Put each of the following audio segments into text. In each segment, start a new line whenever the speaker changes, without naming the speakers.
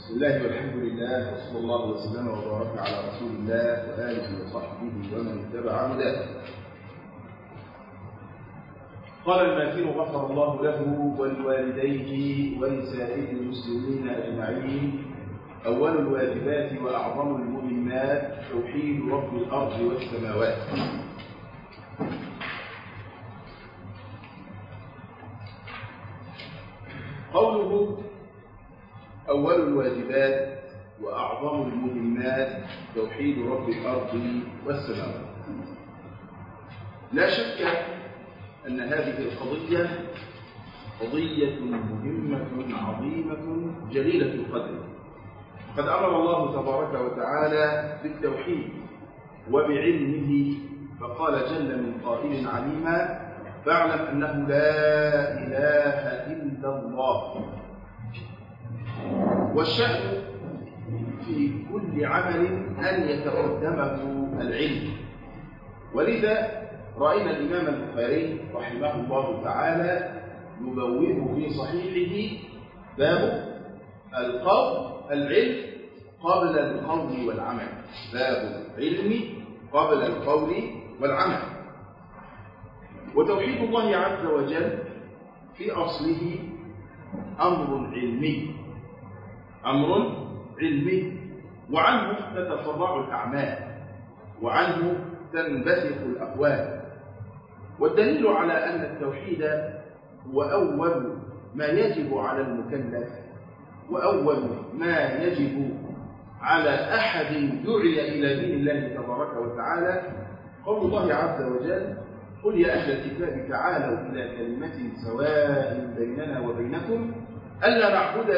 بسم الله والحمد لله وصلى الله وسلم وبارك على رسول الله وآله وصحبه ومن اتبع هداه. قال الماتن غفر الله له ولوالديه ولسائر المسلمين أجمعين: أول الواجبات وأعظم المهمات توحيد رب الأرض والسماوات. قوله أول الواجبات وأعظم المهمات توحيد رب الأرض والسماوات، لا شك أن هذه القضية قضية مهمة عظيمة جليلة القدر. قد أمر الله تبارك وتعالى بالتوحيد وبعلمه، فقال جل من قائل عليما: فاعلم أنه لا إله إلا الله. والشأن في كل عمل أن يتقدمه العلم، ولذا رأينا الإمام البخاري رحمه الله تعالى يبوئه في صحيحه باب العلم قبل القول والعمل، باب العلم قبل القول والعمل. وتوحيد الله عز وجل في أصله أمر علمي، وعنه تتفرع الأعمال، وعنه تنبثق الأقوال. والدليل على أن التوحيد هو أول ما يجب على المكلف وأول ما يجب على أحد دعي إلى دين الله تبارك وتعالى قول الله عز وجل: قل يا أهل الكتاب تعالوا إلى كلمة سواء بيننا وبينكم ألا نعبد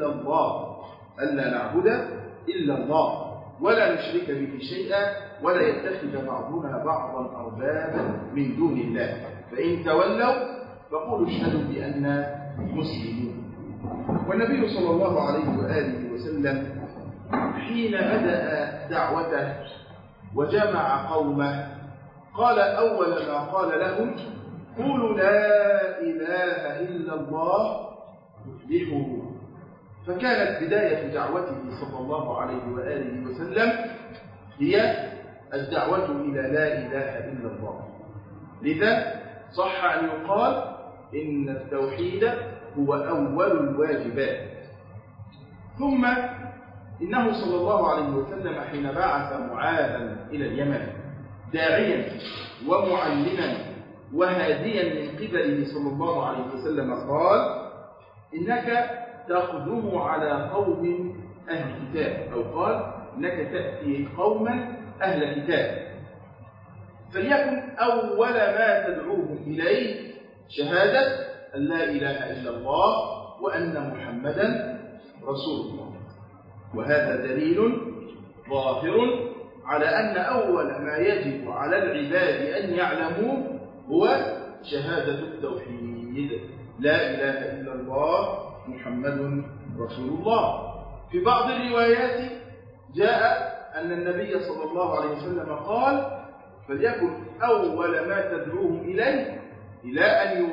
إلا الله ولا نشرك به شيئا ولا يتخذ بعضنا بعضا أربابا من دون الله فإن تولوا فقولوا اشهدوا بأننا مسلمون. والنبي صلى الله عليه وآله وسلم حين بدأ دعوته وجمع قومه قال أول ما قال لهم: قولوا لا إله إلا الله تفلحوا. فكانت بداية دعوته صلى الله عليه وآله وسلم هي الدعوة إلى لا إله إلا الله. لذا صح أن يقال إن التوحيد هو أول الواجبات. ثم إنه صلى الله عليه وسلم حين بعث معاذا إلى اليمن داعيا ومعلما وهاديا من قبله صلى الله عليه وسلم قال: إنك تقدم على قوم أهل كتاب، أو قال: إنك تأتي قوما أهل كتاب، فليكن أول ما تدعوهم إليه شهادة أن لا إله إلا الله وأن محمدا رسول الله. وهذا دليل ظاهر على أن أول ما يجب على العباد أن يعلموه هو شهادة التوحيد: لا إله إلا الله محمد رسول الله. في بعض الروايات جاء أن النبي صلى الله عليه وسلم قال: فليكن أول ما تدعوهم إليه إلى أن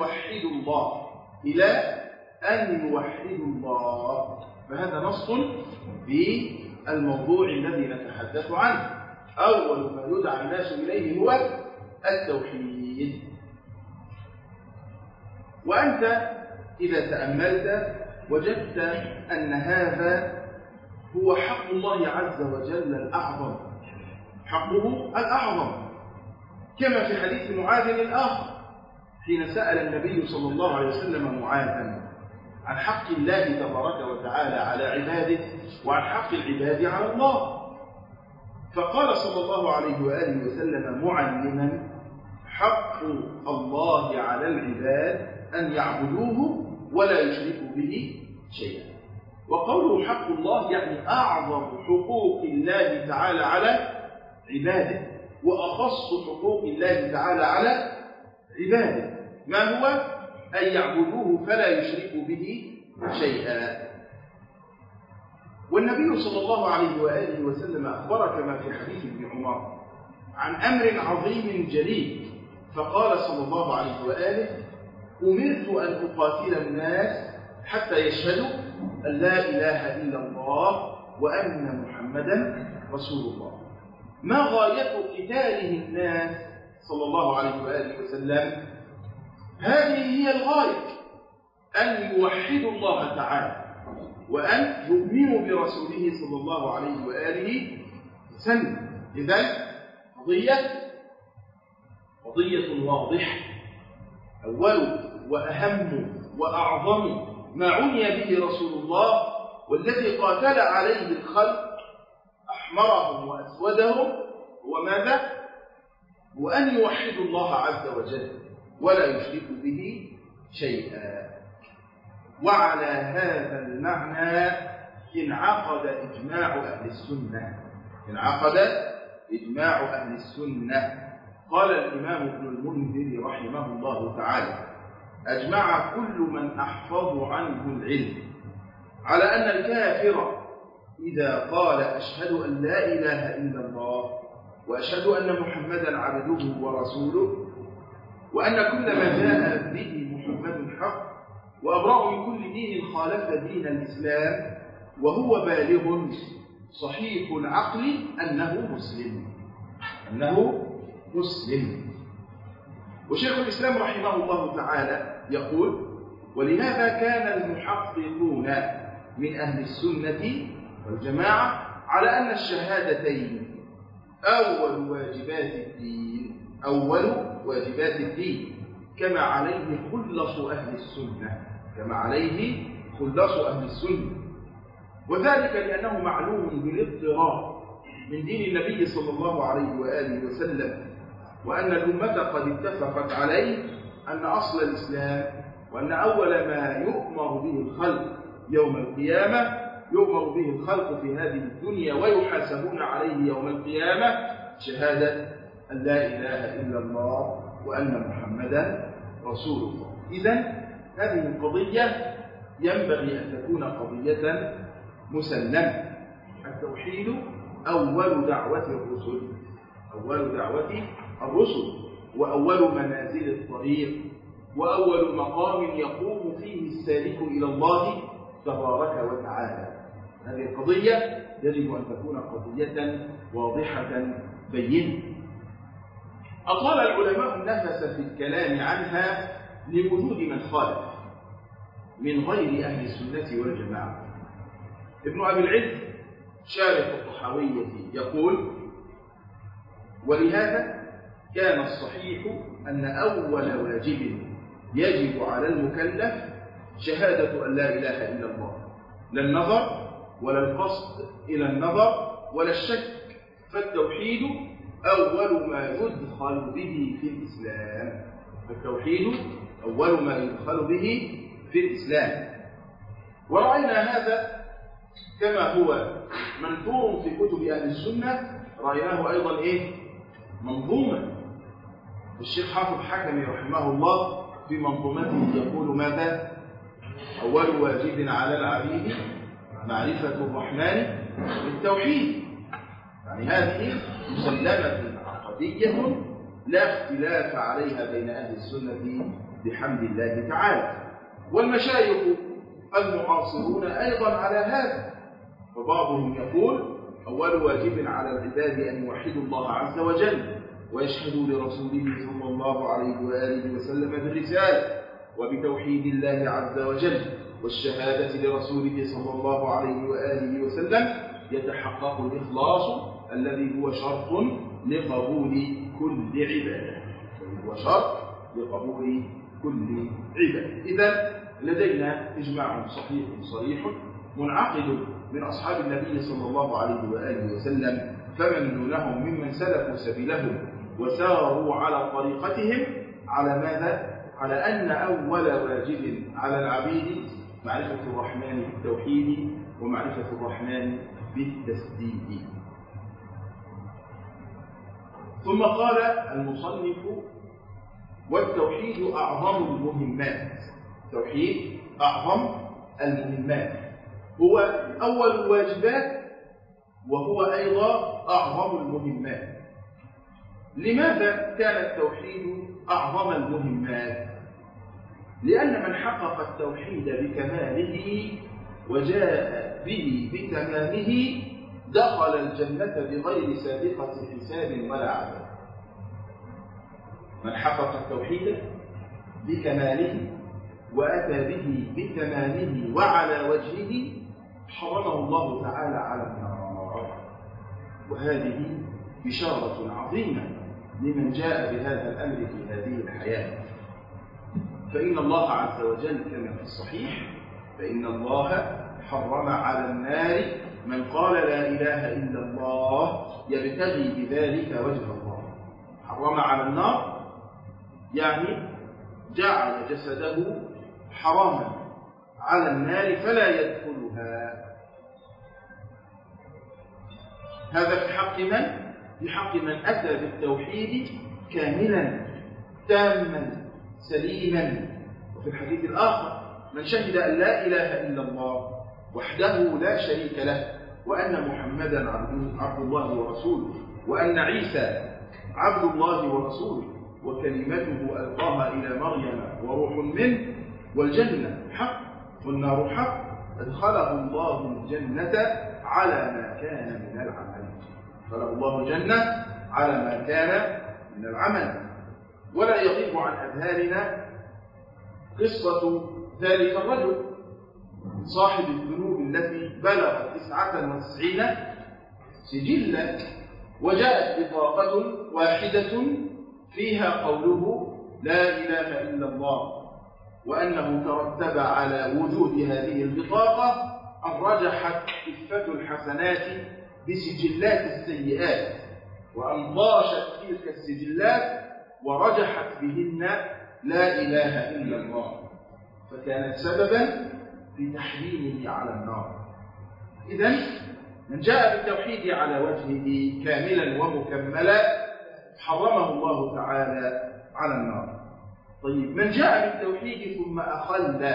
يوحدوا الله. فهذا نص في الموضوع الذي نتحدث عنه. أول ما يدعى الناس إليه هو التوحيد. وأنت إذا تأملت وجدت أن هذا هو حق الله عز وجل الأعظم، حقه الأعظم، كما في حديث معاذ الآخر حين سأل النبي صلى الله عليه وسلم معاذا عن حق الله تبارك وتعالى على عباده وعن حق العباد على الله، فقال صلى الله عليه وآله وسلم معلما: حق الله على العباد أن يعبدوه ولا يشركوا به شيئا. وقوله حق الله يعني أعظم حقوق الله تعالى على عباده وأخص حقوق الله تعالى على عباده، ما هو أن يعبدوه فلا يشركوا به شيئا. والنبي صلى الله عليه وآله وسلم أخبر كما في حديث ابن عمر عن أمر عظيم جليل، فقال صلى الله عليه وآله: أمرت أن أقاتل الناس حتى يشهدوا أن لا إله إلا الله وأن محمدا رسول الله. ما غاية قتاله الناس صلى الله عليه وآله وسلم؟ هذه هي الغاية، أن يوحدوا الله تعالى وأن يؤمنوا برسوله صلى الله عليه وآله وسلم. إذن قضية واضحة، أول وأهم وأعظم ما عني به رسول الله والذي قاتل عليه الخلق أحمرهم وأسودهم هو ماذا؟ وأن يوحدوا الله عز وجل ولا يشركوا به شيئا. وعلى هذا المعنى انعقد إجماع أهل السنة. قال الإمام ابن المنذر رحمه الله تعالى: أجمع كل من أحفظ عنه العلم على أن الكافر إذا قال أشهد أن لا إله إلا الله وأشهد أن محمدا عبده ورسوله وأن كل ما جاء به محمد حق وأبرأ من كل دين خالف دين الإسلام وهو بالغ صحيح العقل أنه مسلم. وشيخ الإسلام رحمه الله تعالى يقول: ولهذا كان المحققون من أهل السنة والجماعة على أن الشهادتين أول واجبات الدين كما عليه خلص أهل السنة. وذلك لأنه معلوم بالاضطرار من دين النبي صلى الله عليه وآله وسلم، وأن الأمة قد اتفقت عليه أن أصل الإسلام وأن أول ما يؤمر به الخلق يوم القيامة يؤمر به الخلق في هذه الدنيا ويحاسبون عليه يوم القيامة شهادة أن لا إله إلا الله وأن محمدا رسول الله. إذن هذه القضية ينبغي أن تكون قضية مسلمة. التوحيد أول دعوة الرسل وأول منازل الطريق وأول مقام يقوم فيه السالك إلى الله تبارك وتعالى. هذه القضية يجب أن تكون قضية واضحة بينة. أطال العلماء النفس في الكلام عنها لوجود من خالف من غير أهل السنة والجماعة. ابن أبي العز شارح الطحاوية يقول: ولهذا كان الصحيح أن أول واجب يجب على المكلف شهادة أن لا إله إلا الله، لا النظر ولا القصد إلى النظر ولا الشك، فالتوحيد أول ما يدخل به في الإسلام. ورأينا هذا كما هو منثور في كتب أهل السنة، رأيناه أيضا منظوما. الشيخ حافظ حكمي رحمه الله في منظومته يقول ماذا؟ أول واجب على العبيد معرفة الرحمن بالتوحيد. يعني هذه مسلمة عقدية لا اختلاف عليها بين أهل السنة بحمد الله تعالى. والمشايخ المعاصرون أيضا على هذا، فبعضهم يقول: أول واجب على العباد أن يوحدوا الله عز وجل ويشهدوا لرسوله صلى الله عليه وآله وسلم بالرسالة وبتوحيد الله عز وجل والشهادة لرسوله صلى الله عليه وآله وسلم يتحقق الإخلاص الذي هو شرط لقبول كل عبادة. إذن لدينا إجماع صحيح صريح منعقد من أصحاب النبي صلى الله عليه وآله وسلم فمن دونهم ممن سلكوا سبيلهم وساروا على طريقتهم على ماذا؟ على أن أول واجب على العبيد معرفة الرحمن بالتوحيد ومعرفة الرحمن بالتسديد. ثم قال المصنف: والتوحيد أعظم المهمات. التوحيد أعظم المهمات، هو أول الواجبات وهو أيضا أعظم المهمات. لماذا كان التوحيد أعظم المهمات؟ لأن من حقق التوحيد بكماله وجاء به بتمامه دخل الجنة بغير سابقة حساب ولا عذاب. من حقق التوحيد بكماله وأتى به بتمامه وعلى وجهه حرمه الله تعالى على النار. وهذه بشارة عظيمة لمن جاء بهذا الأمر في هذه الحياة. فإن الله عز وجل كما في الصحيح فإن الله حرم على النار من قال لا إله إلا الله يبتغي بذلك وجه الله. حرم على النار يعني جعل جسده حراما على النار فلا يدخلها. هذا في حق من؟ في حق من أتى بالتوحيد كاملا تاما سليما. وفي الحديث الآخر من شهد أن لا إله إلا الله وحده لا شريك له وأن محمدا عبد الله ورسوله وأن عيسى عبد الله ورسوله وكلمته ألقاها إلى مريم وروح منه والجنة حق والنار حق أدخله الله الجنة على ما كان من العمل. أدخله الله الجنة على ما كان من العمل. ولا يغيب عن أذهاننا قصة ذلك الرجل صاحب الذنوب التي بلغت 99 سجلا وجاءت بطاقة واحدة فيها قوله لا إله إلا الله، وأنه ترتب على وجود هذه البطاقة أن رجحت كفة الحسنات بسجلات السيئات وأن ضاشت تلك السجلات ورجحت بهن لا إله إلا الله، فكانت سببا في تحريمه على النار. إذن من جاء بالتوحيد على وجهه كاملا ومكملا حرمه الله تعالى على النار. طيب من جاء بالتوحيد ثم أخل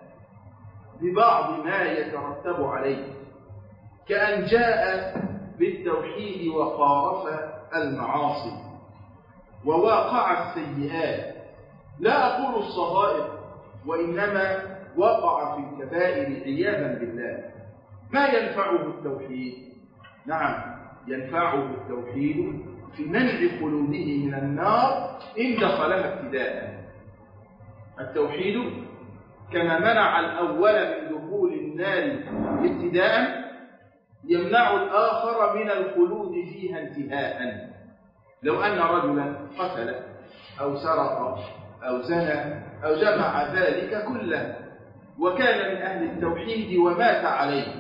ببعض ما يترتب عليه كأن جاء بالتوحيد وقارف المعاصي وواقع السيئات، لا أقول الصغائر وإنما وقع في الكبائر عياذا بالله، ما ينفعه التوحيد؟ نعم ينفعه التوحيد في منع خلوده من النار إن دخلها ابتداء. التوحيد كما منع الأول من دخول النار ابتداء يمنع الآخر من الخلود فيها انتهاء. لو أن رجلا قتل أو سرق أو زنى أو جمع ذلك كله وكان من أهل التوحيد ومات عليه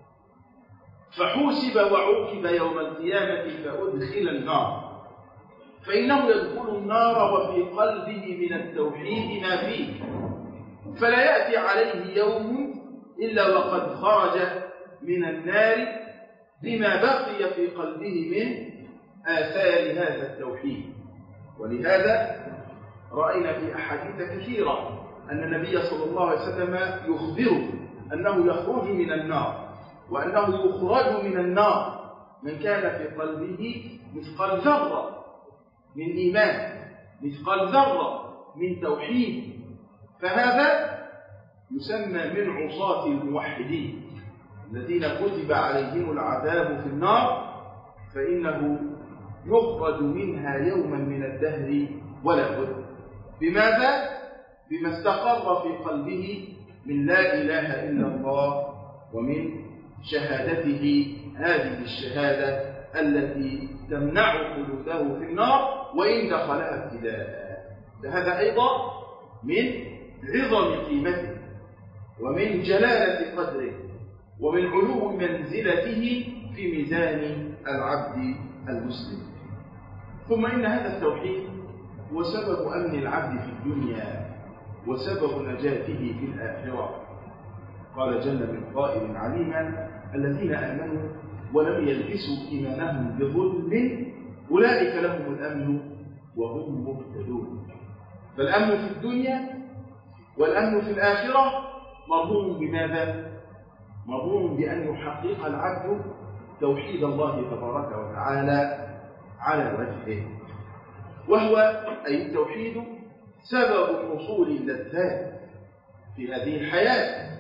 فحوسب وعوقب يوم القيامة فأدخل النار، فإنه يدخل النار وفي قلبه من التوحيد ما فيه، فلا يأتي عليه يوم إلا وقد خرج من النار بما بقي في قلبه من آثار هذا التوحيد. ولهذا رأينا في أحاديث كثيرة أن النبي صلى الله عليه وسلم يخبر أنه يخرج من النار وأنه يخرج من النار من كان في قلبه مثقال ذرة من إيمان، مثقال ذرة من توحيد، فهذا يسمى من عصاة الموحدين الذين كتب عليهم العذاب في النار، فإنه يخرج منها يوما من الدهر ولا بد. بماذا؟ بما استقر في قلبه من لا إله إلا الله ومن شهادته هذه الشهادة التي تمنع خلوده في النار وإن دخلها ابتداء. فهذا أيضا من عظم قيمته ومن جلالة قدره ومن علو منزلته في ميزان العبد المسلم. ثم إن هذا التوحيد هو سبب أمن العبد في الدنيا وسبب نجاته في الآخرة. قال جل من قائل عليما الذين آمنوا ولم يلبسوا إيمانهم بظلم أولئك لهم الأمن وهم مهتدون. فالأمن في الدنيا والأمن في الآخرة مضمون بماذا؟ مضمون بأن يحقق العبد توحيد الله تبارك وتعالى على وجهه، وهو أي التوحيد سبب حصول اللذات في هذه الحياة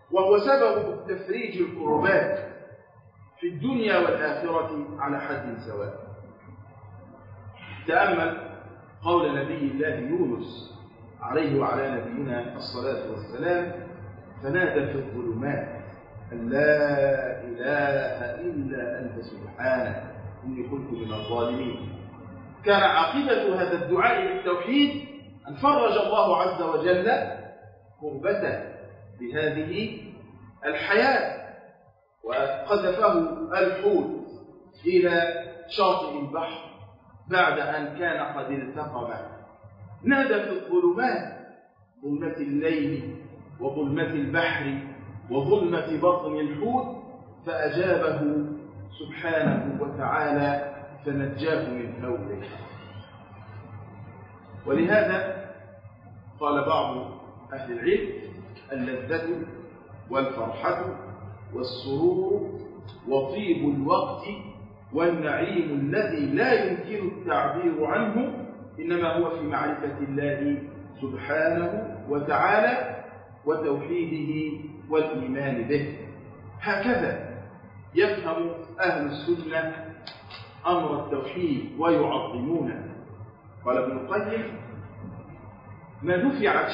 وهو سبب تفريج الكربات في الدنيا والآخرة على حد سواء. تأمل قول نبي الله يونس عليه وعلى نبينا الصلاة والسلام: فنادى في الظلمات أن لا إله إلا أنت سبحانك إني كنت من الظالمين. كان عاقبة هذا الدعاء للتوحيد أن فرج الله عز وجل كربته بهذه الحياة، وقذفه الحوت إلى شاطئ البحر بعد أن كان قد التقم. نادى في الظلمات، ظلمة الليل وظلمة البحر وظلمة بطن الحوت، فأجابه سبحانه وتعالى فنجاه من هوله. ولهذا قال بعض أهل العلم: اللذة والفرحة والسرور وطيب الوقت والنعيم الذي لا يمكن التعبير عنه إنما هو في معرفة الله سبحانه وتعالى وتوحيده والإيمان به. هكذا يفهم أهل السنة أمر التوحيد ويعظمونه. قال ابن القيم: ما دفعت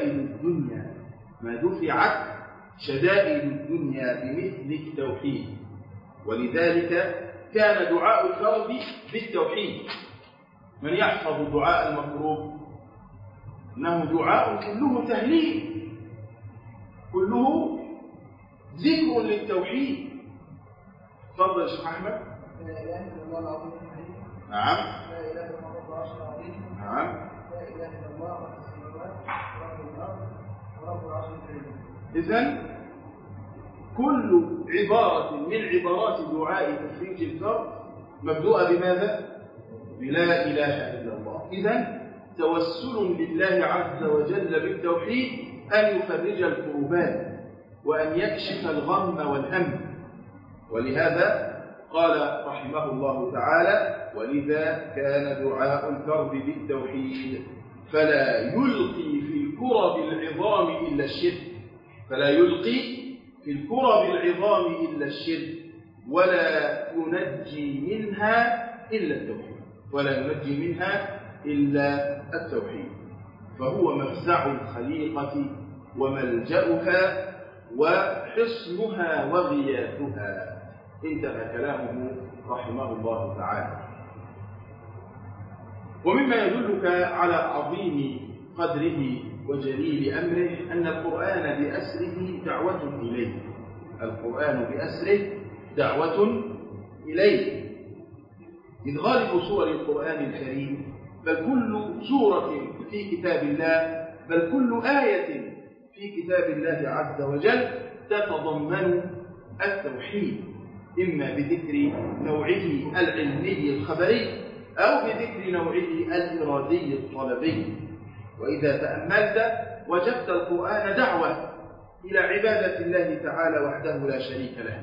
شدائد الدنيا بمثل التوحيد، ولذلك كان دعاء الفرد بالتوحيد. من يحفظ دعاء المكروب إنه دعاء كله تهليل، كله ذكر للتوحيد. تفضل يا شيخ أحمد.
لا إله إلا الله العظيم الحليم.
نعم.
لا إله إلا الله العرش العظيم.
نعم.
لا إله إلا الله رب السماوات ورب الأرض ورب العرش الكريم.
إذن كل عبارة من عبارات دعاء تفريج الكرب مبدوءة بماذا؟ بلا إله إلا الله. إذن توسل لله عز وجل بالتوحيد أن يفرج الكربات وأن يكشف الغم والهم. ولهذا قال رحمه الله تعالى: ولذا كان دعاء الكرب بالتوحيد فلا يلقي في الكرب العظام إلا الشرك، فلا يلقي في الكرب العظام إلا الشرك، ولا ينجي منها إلا التوحيد، ولا ينجي منها إلا التوحيد. فهو مفزع الخليقة وملجأها وحصنها وغياثها. انتهى كلامه رحمه الله تعالى. ومما يدلك على عظيم قدره وجليل أمره أن القرآن بأسره دعوة إليه. القرآن بأسره دعوة إليه. من غالب سور القرآن الكريم، بل كل سورة في كتاب الله، بل كل آية في كتاب الله عز وجل تتضمن التوحيد، إما بذكر نوعه العلمي الخبري أو بذكر نوعه الإرادي الطلبي. وإذا تأملت وجدت القرآن دعوة إلى عبادة الله تعالى وحده لا شريك له،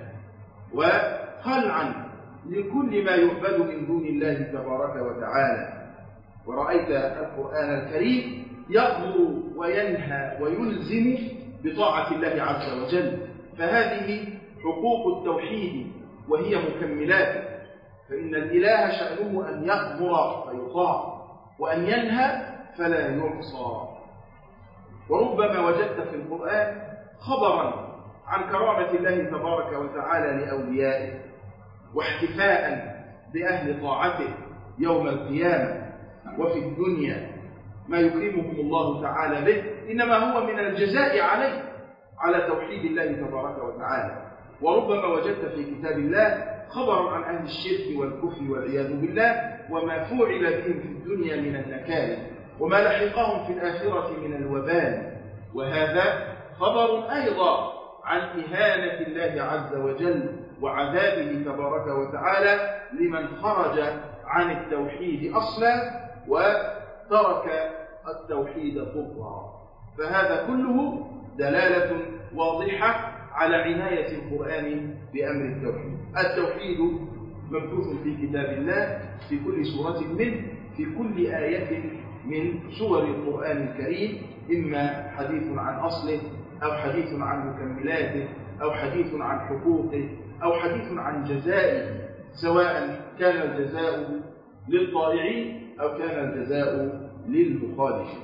وخلعا لكل ما يعبد من دون الله تبارك وتعالى. ورأيت القرآن الكريم يأمر وينهى ويلزم بطاعة الله عز وجل. فهذه حقوق التوحيد وهي مكملاته. فإن الإله شأنه أن يأمر فيطاع وأن ينهى فلا يعصى. وربما وجدت في القرآن خبرا عن كرامة الله تبارك وتعالى لأوليائه، واحتفاء بأهل طاعته يوم القيامة وفي الدنيا ما يكرمهم الله تعالى به، إنما هو من الجزاء على توحيد الله تبارك وتعالى. وربما وجدت في كتاب الله خبرا عن أهل الشرك والكفر والعياذ بالله وما فعل بهم في الدنيا من النكال وما لحقهم في الآخرة من الوبال. وهذا خبر أيضا عن إهانة الله عز وجل وعذابه تبارك وتعالى لمن خرج عن التوحيد أصلا وترك التوحيد طبعا. فهذا كله دلالة واضحة على عناية القرآن بأمر التوحيد. التوحيد مبثوث في كتاب الله في كل سورة منه، في كل آية من سور القرآن الكريم، إما حديث عن أصله أو حديث عن مكملاته أو حديث عن حقوقه أو حديث عن جزائه، سواء كان الجزاء للطائعين أو كان الجزاء للمخالفين.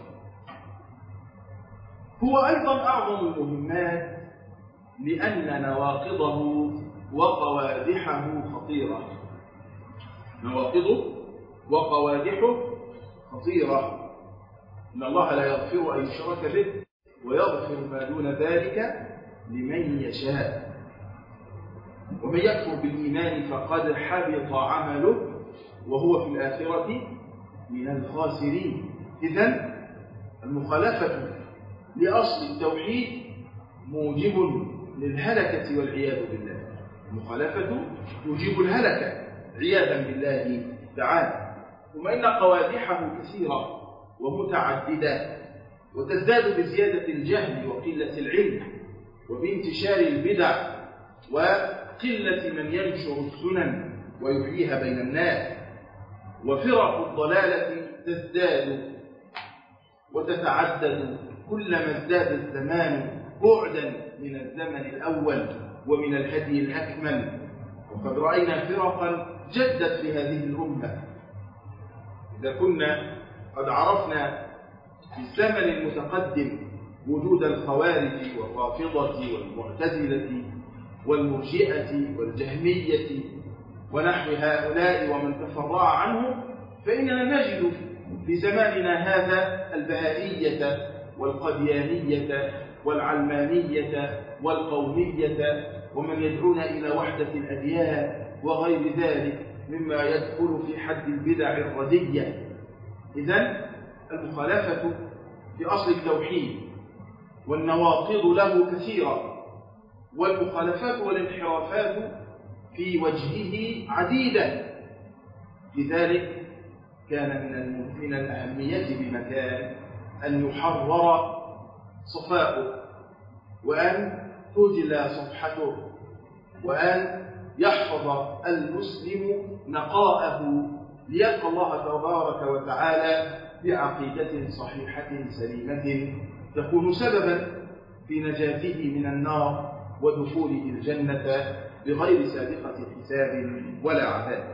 هو أيضا أعظم المهمات لأن نواقضه وقوادحه خطيرة. نواقضه وقوادحه خطيرة. إن الله لا يغفر أن يشرك به ويغفر ما دون ذلك لمن يشاء، ومن يكفر بالإيمان فقد حبط عمله وهو في الآخرة من الخاسرين. إذن المخالفة لأصل التوحيد موجب للهلكة والعياذ بالله. المخالفة توجب الهلكة عياذا بالله تعالى. ثم إن قوادحه كثيرة ومتعددة، وتزداد بزيادة الجهل وقلة العلم وبانتشار البدع وقلة من ينشر السنن ويحييها بين الناس. وفرق الضلالة تزداد وتتعدد كلما ازداد الزمان بعدا من الزمن الأول ومن الهدي الأكمل. وقد رأينا فرقا جدت في هذه الأمة. إذا كنا قد عرفنا في الزمن المتقدم وجود الخوارج والرافضة والمعتزلة والمرجئة والجهمية ونحو هؤلاء ومن تفرع عنهم، فإننا نجد في زماننا هذا البهائية والقديانية والعلمانية والقومية ومن يدعون إلى وحدة الأديان وغير ذلك مما يدخل في حد البدع الردية. إذن المخالفة في أصل التوحيد والنواقض له كثيرة، والمخالفات والانحرافات في وجهه عديدة. لذلك كان من الأهمية بمكان أن يحرر صفاؤه وأن تجلى صفحته وأن يحفظ المسلم نقاءه ليلقى الله تبارك وتعالى بعقيدة صحيحة سليمة تكون سببا في نجاته من النار ودخوله الجنة بغير سابقة حساب ولا عذاب.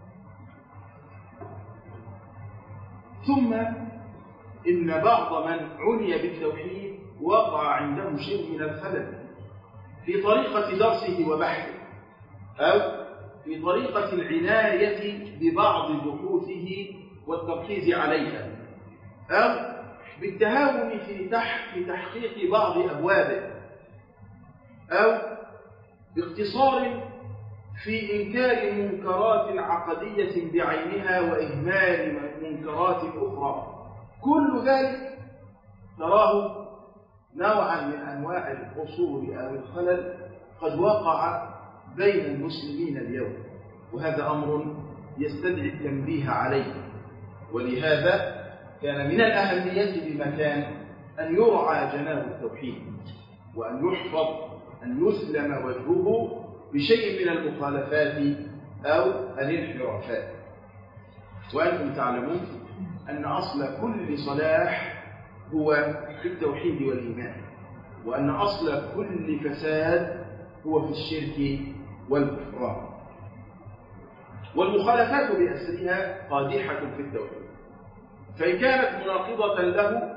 ثم إن بعض من عني بالتوحيد وقع عنده شيء من الخلل في طريقة درسه وبحثه، أو في طريقة العناية ببعض بحوثه والتركيز عليها، أو بالتهاون في تحقيق بعض أبوابه، أو باختصار في إنكار منكرات عقدية بعينها وإهمال منكرات أخرى. كل ذلك تراه نوعا من أنواع القصور أو الخلل قد وقع بين المسلمين اليوم، وهذا أمر يستدعي التنبيه عليه. ولهذا كان من الأهمية بمكان أن يرعى جناب التوحيد وأن يحفظ، أن يسلم وجهه بشيء من المخالفات أو الانحرافات. وأنتم تعلمون أن أصل كل صلاح هو في التوحيد والإيمان، وأن أصل كل فساد هو في الشرك والكفران. والمخالفات بأسرها قادحة في التوحيد، فإن كانت مناقضة له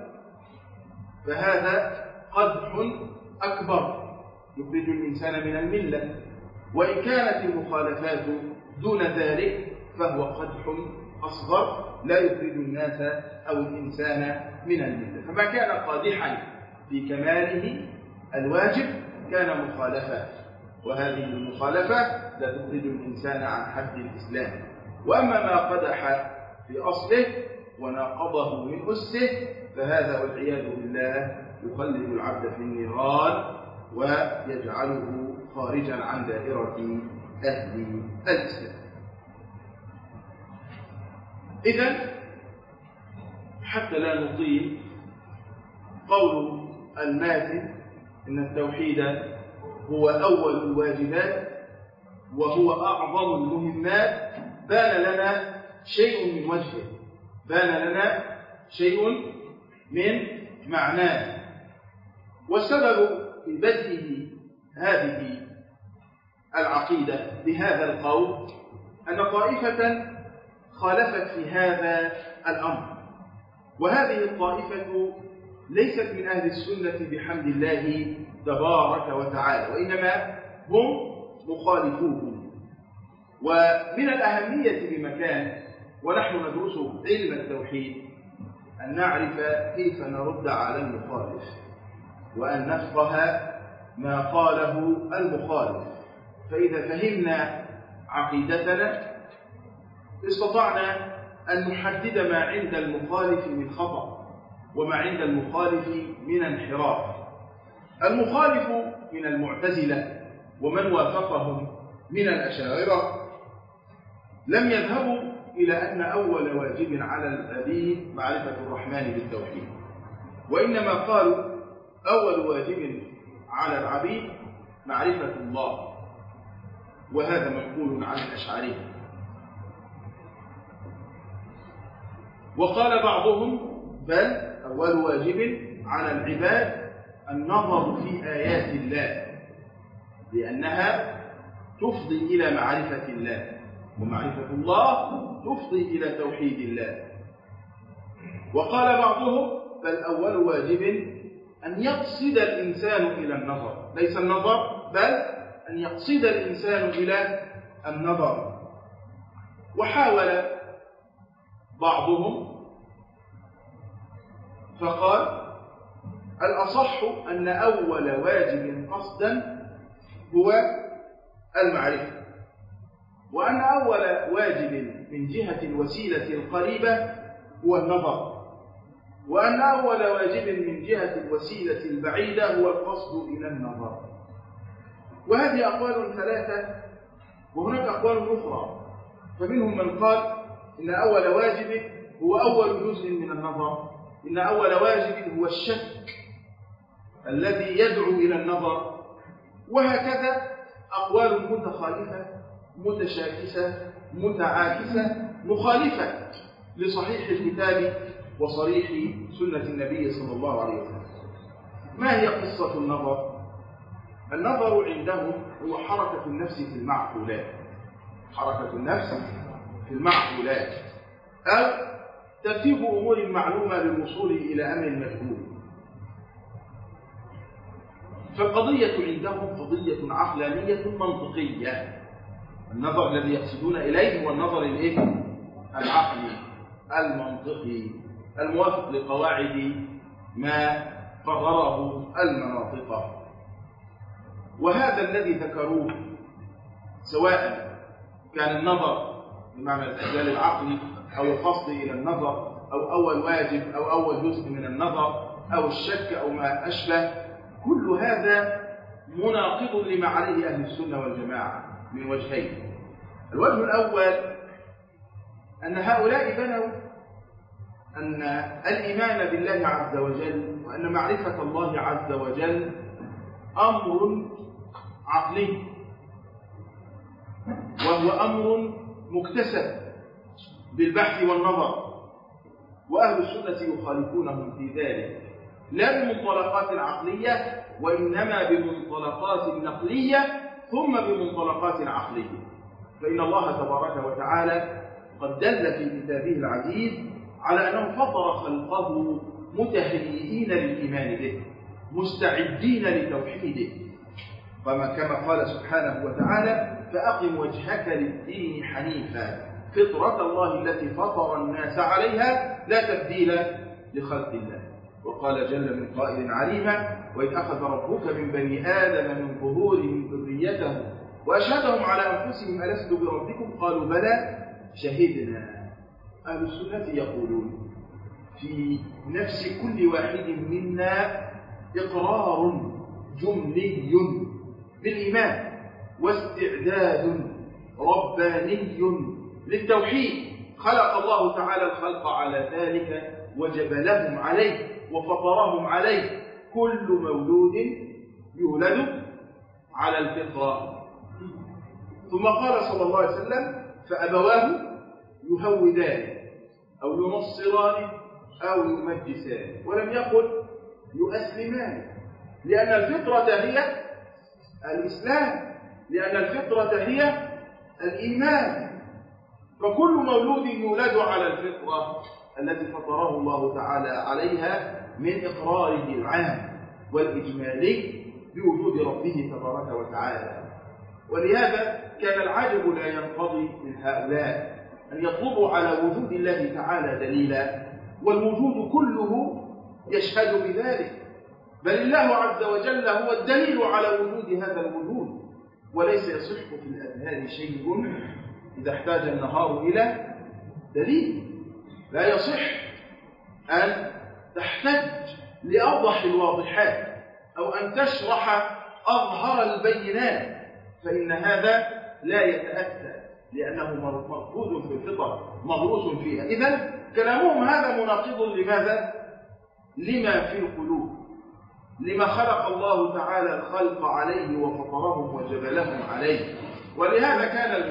فهذا قدح أكبر يخرج الإنسان من الملة، وإن كانت المخالفات دون ذلك فهو قدح أصغر لا يخرج الناس أو الإنسان من الملة. فما كان قادحا في كماله الواجب كان مخالفة، وهذه المخالفة لا تخرج الإنسان عن حد الإسلام. وأما ما قدح في أصله وناقضه من أسه فهذا والعياذ بالله يخلد العبد في النيران ويجعله خارجا عن دائرة أهل الإسلام. إذن حتى لا نطيل، قول الماتن إن التوحيد هو أول الواجبات وهو أعظم المهمات بان لنا شيء من وجهه، بان لنا شيء من معناه. والسبب في بدء هذه العقيدة بهذا القول أن طائفة خالفت في هذا الأمر، وهذه الطائفة ليست من أهل السنة بحمد الله تبارك وتعالى، وإنما هم مخالفوهم. ومن الأهمية بمكان ونحن ندرس علم التوحيد أن نعرف كيف نرد على المخالف، وأن نفقه ما قاله المخالف. فإذا فهمنا عقيدتنا استطعنا أن نحدد ما عند المخالف من خطأ وما عند المخالف من انحراف. المخالف من المعتزلة ومن وافقهم من الأشاعرة لم يذهبوا إلى أن أول واجب على العبيد معرفة الرحمن بالتوحيد، وإنما قالوا أول واجب على العبيد معرفة الله، وهذا منقول عن الأشعري. وقال بعضهم بل أول واجب على العباد النظر في آيات الله، لأنها تفضي إلى معرفة الله، ومعرفة الله تفضي إلى توحيد الله. وقال بعضهم بل أول واجب أن يقصد الإنسان إلى النظر، ليس النظر بل أن يقصد الإنسان إلى النظر. وحاول بعضهم فقال الأصح أن أول واجب قصدا هو المعرفة، وأن أول واجب من جهة الوسيلة القريبة هو النظر، وأن أول واجب من جهة الوسيلة البعيدة هو القصد إلى النظر. وهذه أقوال ثلاثة، وهناك أقوال أخرى. فمنهم من قال إن أول واجب هو أول جزء من النظر، إن أول واجب هو الشك الذي يدعو إلى النظر. وهكذا أقوال متخالفة متشاكسة متعاكسة مخالفة لصحيح الكتاب وصريح سنة النبي صلى الله عليه وسلم. ما هي قصة النظر؟ النظر عندهم هو حركة النفس في المعقولات، حركة النفس في المعقولات، أو ترتيب أمور معلومة للوصول إلى أمر مجهول. فالقضية عندهم قضية عقلانية منطقية. النظر الذي يقصدون إليه هو النظر العقلي المنطقي الموافق لقواعد ما قرره المناطق. وهذا الذي ذكروه سواء كان النظر بمعنى الاستدلال العقلي أو القصد إلى النظر أو أول واجب أو أول جزء من النظر أو الشك أو ما أشبه، كل هذا مناقض لما عليه أهل السنة والجماعة من وجهين. الوجه الأول أن هؤلاء بنوا أن الإيمان بالله عز وجل وأن معرفة الله عز وجل أمر عقلي، وهو أمر مكتسب بالبحث والنظر، وأهل السنة يخالفونهم في ذلك لا بمنطلقات عقلية وإنما بمنطلقات نقلية ثم بمنطلقات عقلية. فإن الله تبارك وتعالى قد دل في كتابه العزيز على أنه فطر خلقه متهيئين للإيمان به مستعدين لتوحيده، كما قال سبحانه وتعالى فأقم وجهك للدين حنيفا فطرة الله التي فطر الناس عليها لا تبديل لخلق الله. وقال جل من قائل عليما وإذ أخذ ربك من بني آدم من ظهورهم ذريتهم وأشهدهم على أنفسهم ألست بربكم قالوا بلى شهدنا. أهل السنة يقولون في نفس كل واحد منا إقرار جملي بالإيمان واستعداد رباني للتوحيد. خلق الله تعالى الخلق على ذلك وجبلهم عليه وفطرهم عليه. كل مولود يولد على الفطرة. ثم قال صلى الله عليه وسلم فأبواه يهودان أو ينصران أو يمجسان، ولم يقل يؤسلمان. لأن الفطرة هي الإسلام، لأن الفطرة هي الإيمان. فكل مولود يولد على الفطرة التي فطره الله تعالى عليها من إقراره العام والإجمالي بوجود ربه تبارك وتعالى. ولهذا كان العجب لا ينقضي من هؤلاء أن يطلبوا على وجود الله تعالى دليلا، والوجود كله يشهد بذلك، بل الله عز وجل هو الدليل على وجود هذا الوجود. وليس يصح في الأذهان شيء إذا احتاج النهار إلى دليل. لا يصح أن تحتج لأوضح الواضحات أو أن تشرح أظهر البينات، فإن هذا لا يتأتى، لأنه مرفوض في الفطر مغروس فيها. إذن كلامهم هذا مناقض لماذا؟ لما في القلوب، لما خلق الله تعالى الخلق عليه وفطرهم وجبلهم عليه. ولهذا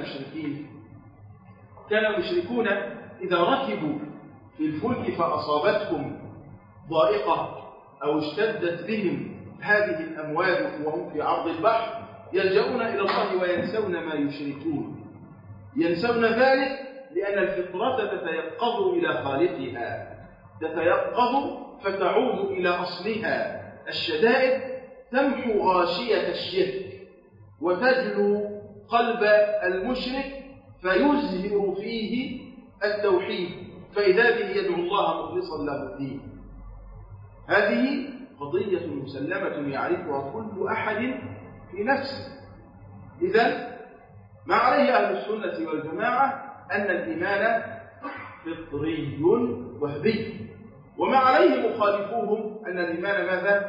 كان المشركون إذا ركبوا في الفلك فأصابتهم ضائقة أو اشتدت بهم هذه الأمواج وهم في عرض البحر يلجؤون إلى الله وينسون ما يشركون. ينسون ذلك لأن الفطرة تتيقظ إلى خالقها، تتيقظ فتعود إلى أصلها. الشدائد تمحو غاشية الشرك وتجلو قلب المشرك فيزهر فيه التوحيد، فإذا به يدعو الله مخلصا له الدين. هذه قضية مسلمة يعرفها كل أحد في نفسه. إذن ما عليه أهل السنة والجماعة أن الإيمان فطري وهبي، وما عليه مخالفوهم أن الإيمان ماذا؟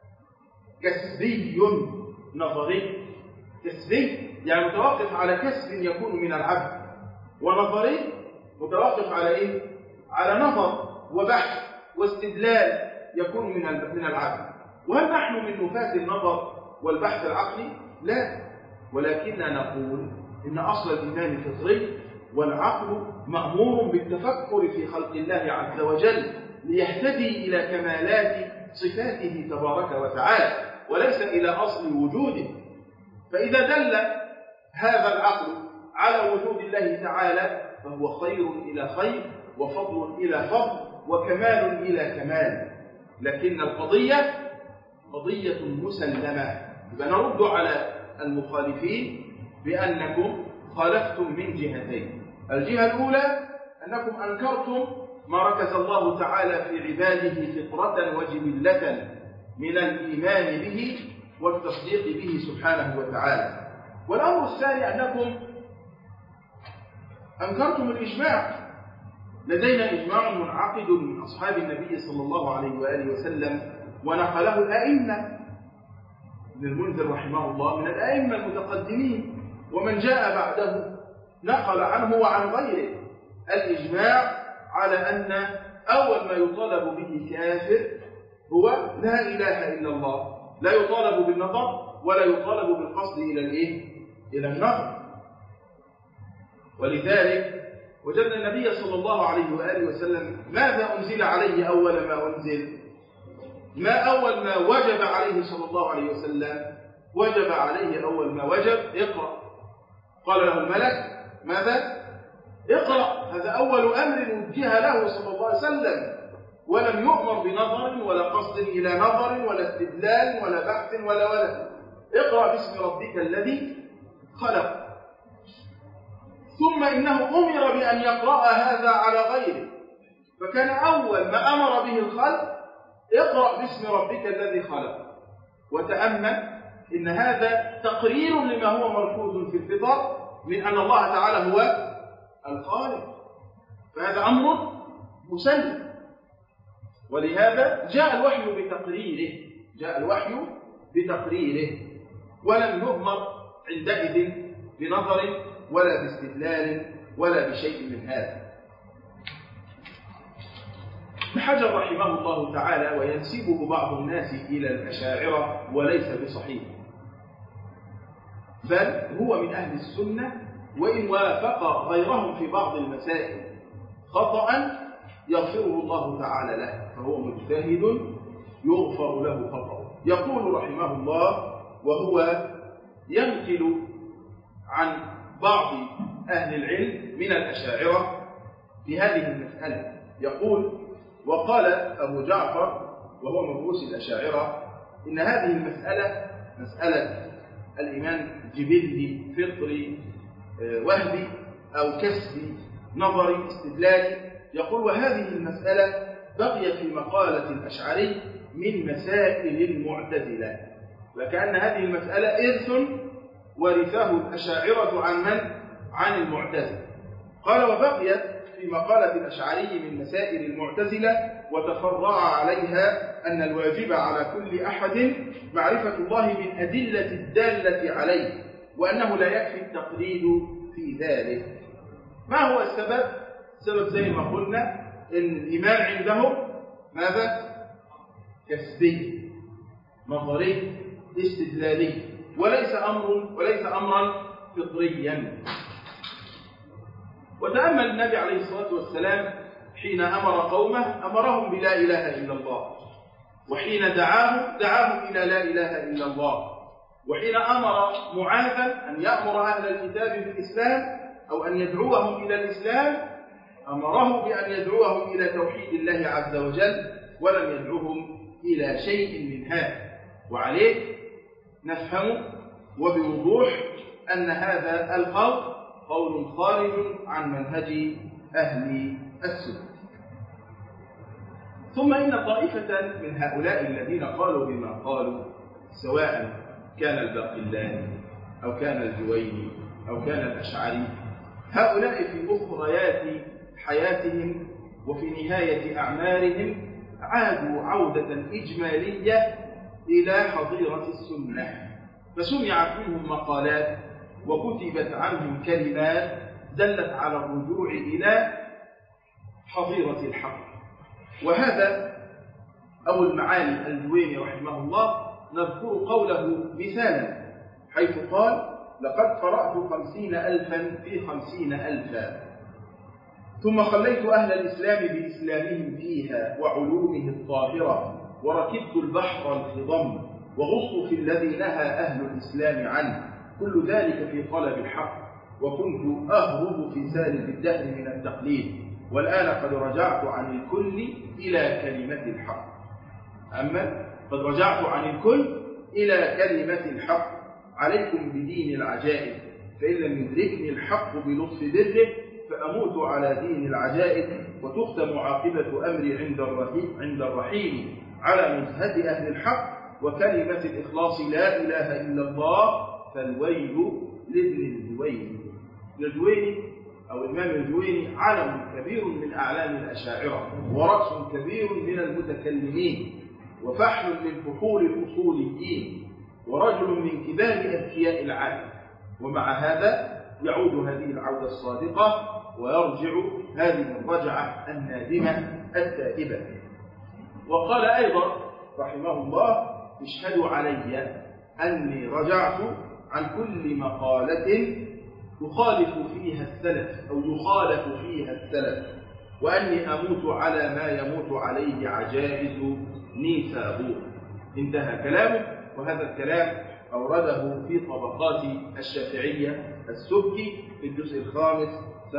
كسبي نظري. كسبي يعني متوقف على كسب يكون من العبد، ونظري متوقف على إيه؟ على نظر وبحث واستدلال يكون من العبد. وهل نحن من نفاة النظر والبحث العقلي؟ لا، ولكننا نقول إن أصل الإيمان فطري، والعقل مأمور بالتفكر في خلق الله عز وجل ليهتدي إلى كمالات صفاته تبارك وتعالى، وليس إلى أصل وجوده. فإذا دل هذا العقل على وجود الله تعالى فهو خير إلى خير، وفضل إلى فضل، وكمال إلى كمال. لكن القضية قضية مسلمة. فنرد على المخالفين بأنكم خالفتم من جهتين. الجهة الأولى أنكم أنكرتم ما ركز الله تعالى في عباده فطرة وجبلة من الإيمان به والتصديق به سبحانه وتعالى. والأمر الثاني أنكم أنكرتم الإجماع. لدينا إجماع منعقد من أصحاب النبي صلى الله عليه وآله وسلم، ونقله الأئمة. ابن المنذر رحمه الله من الأئمة المتقدمين، ومن جاء بعده نقل عنه وعن غيره الإجماع على أن أول ما يطالب به كافر هو لا إله إلا الله، لا يطالب بالنظر ولا يطالب بالقصد إلى النظر. ولذلك وجدنا النبي صلى الله عليه وآله وسلم ماذا أنزل عليه أول ما أنزل؟ ما أول ما وجب عليه صلى الله عليه وسلم؟ وجب عليه أول ما وجب اقرأ. قال له الملك ماذا؟ اقرأ. هذا أول أمر وجه له صلى الله عليه وسلم، ولم يؤمر بنظر ولا قصد إلى نظر ولا استدلال ولا بحث ولا اقرأ باسم ربك الذي خلق. ثم إنه أمر بأن يقرأ هذا على غيره، فكان أول ما أمر به الخلق اقرأ باسم ربك الذي خلق. وتأمل إن هذا تقرير لما هو مركوز في الفطر من أن الله تعالى هو الخالق، فهذا أمر مسلم. ولهذا جاء الوحي بتقريره، ولم يؤمر عندئذ بنظر ولا باستدلال ولا بشيء من هذا. ابن حجر رحمه الله تعالى وينسبه بعض الناس إلى الأشاعرة وليس بصحيح، بل هو من أهل السنة، وإن وافق غيرهم في بعض المسائل خطأ يغفره الله تعالى له، فهو مجتهد يغفر له خطأه. يقول رحمه الله وهو ينقل عن بعض أهل العلم من الأشاعرة في هذه المسألة، يقول: وقال أبو جعفر وهو من رؤوس الأشاعرة إن هذه المسألة مسألة الإيمان جبلي فطري وهبي أو كسبي نظري استدلالي. يقول: وهذه المسألة بقيت في مقالة الأشعري من مسائل المعتزلة، وكأن هذه المسألة إرث ورثه الأشاعرة عن من؟ عن المعتزلة. قال: وبقيت في مقالة الأشعري من مسائل المعتزلة، وتفرع عليها أن الواجب على كل أحد معرفة الله بالأدلة الدالة عليه، وأنه لا يكفي التقليد في ذلك. ما هو السبب؟ السبب زي ما قلنا إن الإيمان عندهم ماذا؟ كسبي نظري استدلالي، وليس أمرا فطريا. وتأمل النبي عليه الصلاة والسلام حين أمر قومه أمرهم بلا إله إلا الله، وحين دعاهم إلى لا إله إلا الله، وحين أمر معاذا أن يأمر أهل الكتاب بالإسلام أو أن يدعوهم إلى الإسلام أمره بأن يدعوهم إلى توحيد الله عز وجل، ولم يدعوهم إلى شيء من هذا. وعليه نفهم وبوضوح أن هذا القول قول خارج عن منهج أهل السنة. ثم إن طائفة من هؤلاء الذين قالوا بما قالوا، سواء كان الباقلاني أو كان الجويني أو كان الأشعري، هؤلاء في أخريات حياتهم وفي نهاية أعمارهم عادوا عودة إجمالية إلى حظيرة السنة، فسمعت منهم مقالات وكتبت عنهم كلمات دلت على الرجوع إلى حظيرة الحق. وهذا أبو المعالي الجويني رحمه الله نذكر قوله مثالا، حيث قال: لقد قرأت 50,000 في 50,000، ثم خليت أهل الإسلام بإسلامهم فيها وعلومه الطاهرة، وركبت البحر الخضم وغصت في الذي نهى أهل الإسلام عنه، كل ذلك في طلب الحق، وكنت أهرب في سالب الدهر من التقليد، والآن قد رجعت عن الكل إلى كلمة الحق. أما قد رجعت عن الكل إلى كلمة الحق، عليكم بدين العجائب، فإن لم يدركني الحق بلطف بره فأموت على دين العجائب، وتختم عاقبة أمري عند الرحيم على مزهد أهل الحق، وكلمة الإخلاص لا إله إلا الله، فالويل لابن الجويني أو الإمام الجويني علم كبير من أعلام الأشاعرة، ورأس كبير من المتكلمين، وفحل من فحول الأصوليين، ورجل من كبار أذكياء العالم. ومع هذا يعود هذه العودة الصادقة، ويرجع هذه الرجعة النادمة التائبة. وقال أيضا رحمه الله: اشهدوا علي أني رجعت عن كل مقالة يخالف فيها السلف، وأني أموت على ما يموت عليه عجائز نيسابور. انتهى كلامه. وهذا الكلام أورده في طبقات الشافعية السبكي في الجزء الخامس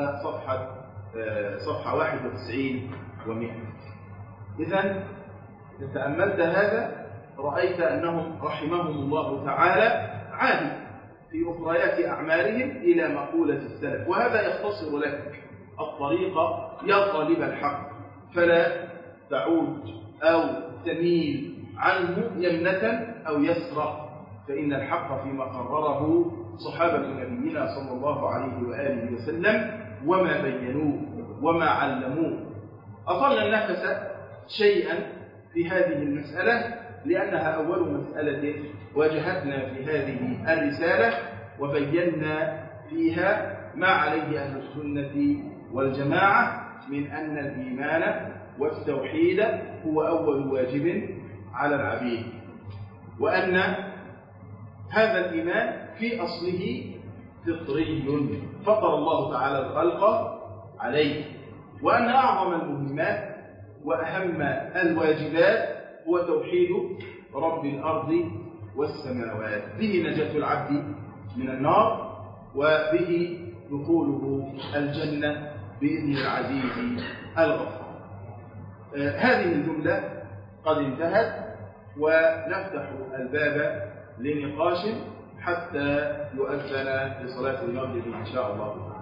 صفحة 91 و100. إذن إذا تأملت هذا رأيت أنهم رحمهم الله تعالى عادوا في أخريات أعمالهم إلى مقولة السلف. وهذا يختصر لك الطريقة يا طالب الحق، فلا تعود أو تميل عنه يمنة أو يسرى، فإن الحق فيما قرره صحابة نبينا صلى الله عليه وآله وسلم وما بينوه وما علموه. أطلنا النفس شيئا في هذه المسألة لأنها أول مسألة واجهتنا في هذه الرسالة، وبينا فيها ما عليه أهل السنة والجماعة من أن الإيمان والتوحيد هو أول واجب على العبيد، وأن هذا الإيمان في أصله فطري فطر الله تعالى الخلق عليه، وأن أعظم المهمات وأهم الواجبات هو توحيد رب الأرض والسماوات. به نجاة العبد من النار، وبه دخوله الجنة بإذن العزيز الغفار. هذه الجملة قد انتهت، ونفتح الباب لنقاش حتى يؤذن لصلاة المغرب إن شاء الله تعالى.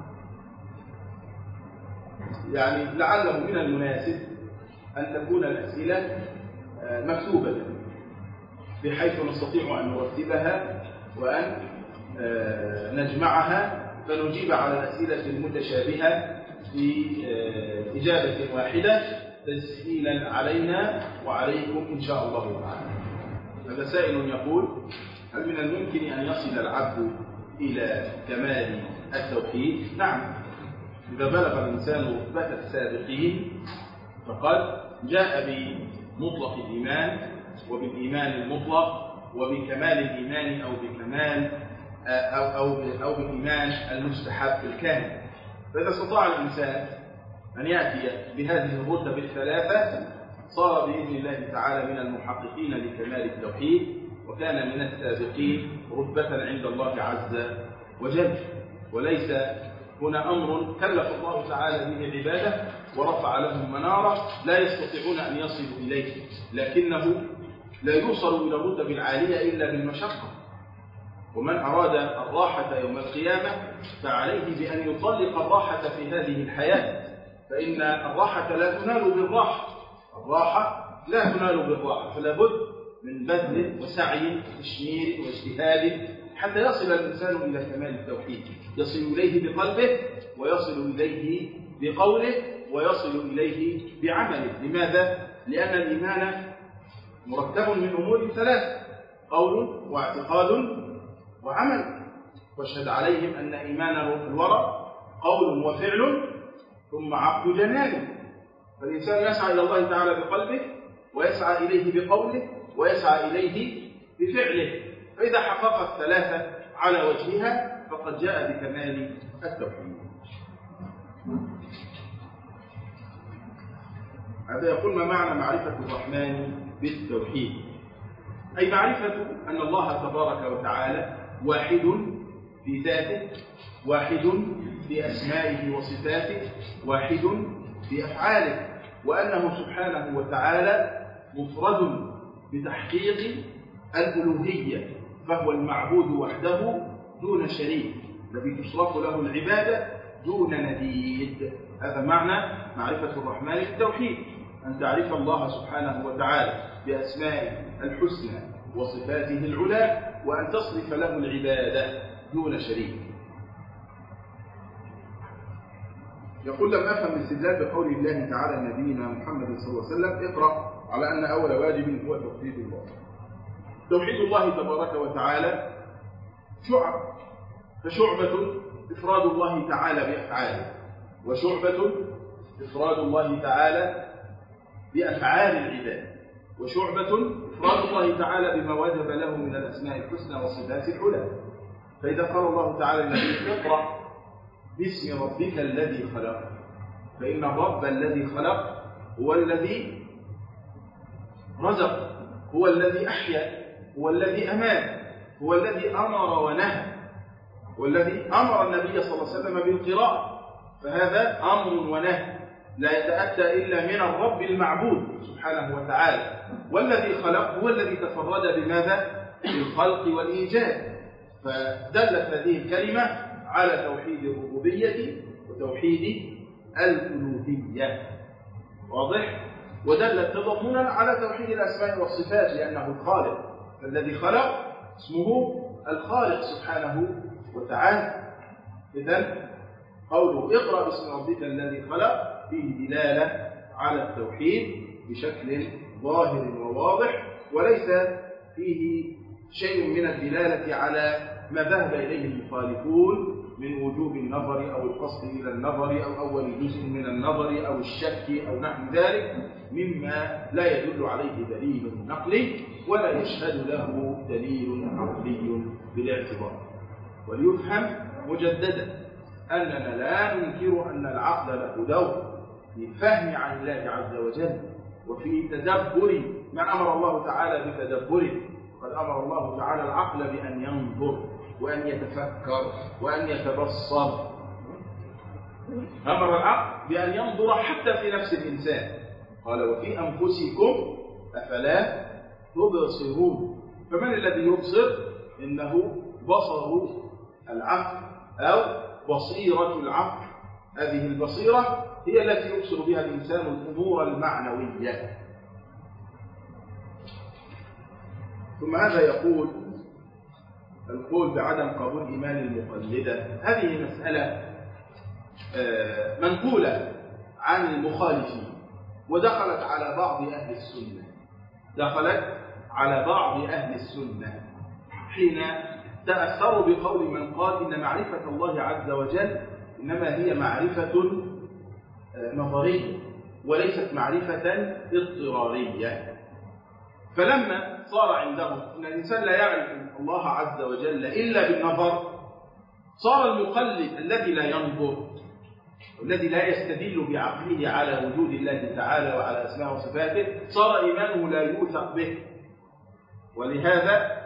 يعني لعله من المناسب أن تكون الأسئلة مكتوبة بحيث نستطيع أن نرتبها وأن نجمعها فنجيب على الأسئلة المتشابهة في إجابة واحدة تسهيلا علينا وعليكم إن شاء الله تعالى. هذا سائل يقول: هل من الممكن أن يصل العبد إلى كمال التوحيد؟ نعم، إذا بلغ الإنسان رتبة السابقين فقد جاء بمطلق الإيمان وبالإيمان المطلق وبكمال الإيمان أو بالإيمان المستحب الكامل. فإذا استطاع الإنسان أن يأتي بهذه الرتب الثلاثة صار بإذن الله تعالى من المحققين لكمال التوحيد، وكان من السابقين رتبة عند الله عز وجل. وليس هنا أمر كلف الله تعالى به عباده ورفع لهم منارة لا يستطيعون أن يصلوا إليه، لكنه لا يوصل إلى الرتب العالية إلا بالمشقة. ومن أراد الراحة يوم القيامة فعليه بأن يطلق الراحة في هذه الحياة، فإن الراحة لا تنال بالراحة، الراحة لا تنال بالراحة، فلا بد من بذل وسعي وتشمير واجتهاد حتى يصل الإنسان إلى كمال التوحيد، يصل إليه بقلبه ويصل إليه بقوله ويصل إليه بعمله. لماذا؟ لأن الإيمان مركب من أمور ثلاثة: قول واعتقاد وعمل. واشهد عليهم أن إيمان الورى قول وفعل ثم عقد جنان. فالإنسان يسعى إلى الله تعالى بقلبه ويسعى إليه بقوله ويسعى إليه بفعله، فإذا حقق الثلاثة على وجهها فقد جاء بكمال التوحيد. هذا يقول: ما معنى معرفة الرحمن بالتوحيد؟ أي معرفة أن الله تبارك وتعالى واحد في ذاته، واحد في أسمائه وصفاته، واحد في أفعاله، وأنه سبحانه وتعالى مفرد بتحقيق الألوهية، فهو المعبود وحده دون شريك، الذي تصرف له العبادة دون نديد. هذا معنى معرفة الرحمن بالتوحيد، أن تعرف الله سبحانه وتعالى بأسمائه الحسنى وصفاته العلى، وأن تصرف له العبادة دون شريك. يقول: لم أفهم الاستدلال بقول الله تعالى نبينا محمد صلى الله عليه وسلم: اقرأ على أن أول واجب هو توحيد الله. توحيد الله تبارك وتعالى شعب، فشعبة إفراد الله تعالى بأفعاله، وشعبة إفراد الله تعالى بأفعال العباد، وشعبة إفراد الله تعالى بما وجب له من الأسماء الحسنى والصفات العلى. فإذا قال الله تعالى للنبي: اقرأ باسم ربك الذي خلق، فإن الرب الذي خلق هو الذي رزق، هو الذي أحيا، هو الذي أمات، هو الذي أمر ونهى، والذي أمر النبي صلى الله عليه وسلم بالقراءة. فهذا أمر ونهي لا يتأتى إلا من الرب المعبود سبحانه وتعالى. والذي خلق هو الذي تفرد بماذا؟ بالخلق والإيجاد. فدلت هذه الكلمة على توحيد الربوبية وتوحيد الألوهية، واضح؟ ودلت تضمنا على توحيد الأسماء والصفات لأنه الخالق، فالذي خلق اسمه الخالق سبحانه وتعالى. إذن قوله اقرأ باسم ربك الذي خلق فيه دلالة على التوحيد بشكل ظاهر وواضح، وليس فيه شيء من الدلالة على ما ذهب إليه المخالفون من وجوب النظر أو القصد إلى النظر أو أول جزء من النظر أو الشك أو نحو ذلك مما لا يدل عليه دليل نقلي ولا يشهد له دليل عقلي بالاعتبار. وليفهم مجددا أننا لا ننكر أن العقل له دور في الفهم عن الله عز وجل وفي تدبر ما أمر الله تعالى بتدبره، وقد أمر الله تعالى العقل بأن ينظر وأن يتفكر وأن يتبصر. أمر العقل بأن ينظر حتى في نفس الإنسان، قال وفي أنفسكم أفلا تبصرون. فمن الذي يبصر؟ إنه بصر العقل أو بصيرة العقل. هذه البصيرة هي التي يبصر بها الإنسان الأمور المعنوية. ثم هذا يقول القول بعدم قبول إيمان المقلدة، هذه مسألة منقولة عن المخالفين، ودخلت على بعض أهل السنة، دخلت على بعض أهل السنة حين تأثروا بقول من قال إن معرفة الله عز وجل إنما هي معرفة نظرية وليست معرفة اضطرارية. فلما صار عندهم أن الإنسان لا يعرف الله عز وجل إلا بالنظر، صار المقلد الذي لا ينظر والذي لا يستدل بعقله على وجود الله تعالى وعلى أسماء وصفاته، صار إيمانه لا يوثق به. ولهذا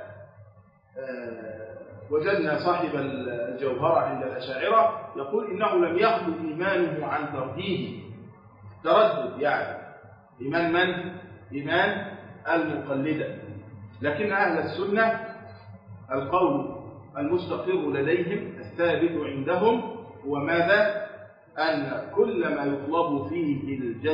وجدنا صاحب الجوهرة عند الأشاعرة يقول إنه لم يخلو إيمانه عن تردد، يعني إيمان من؟ إيمان المقلدة. لكن أهل السنة القول المستقر لديهم الثابت عندهم هو ماذا؟ أن كل ما يطلب فيه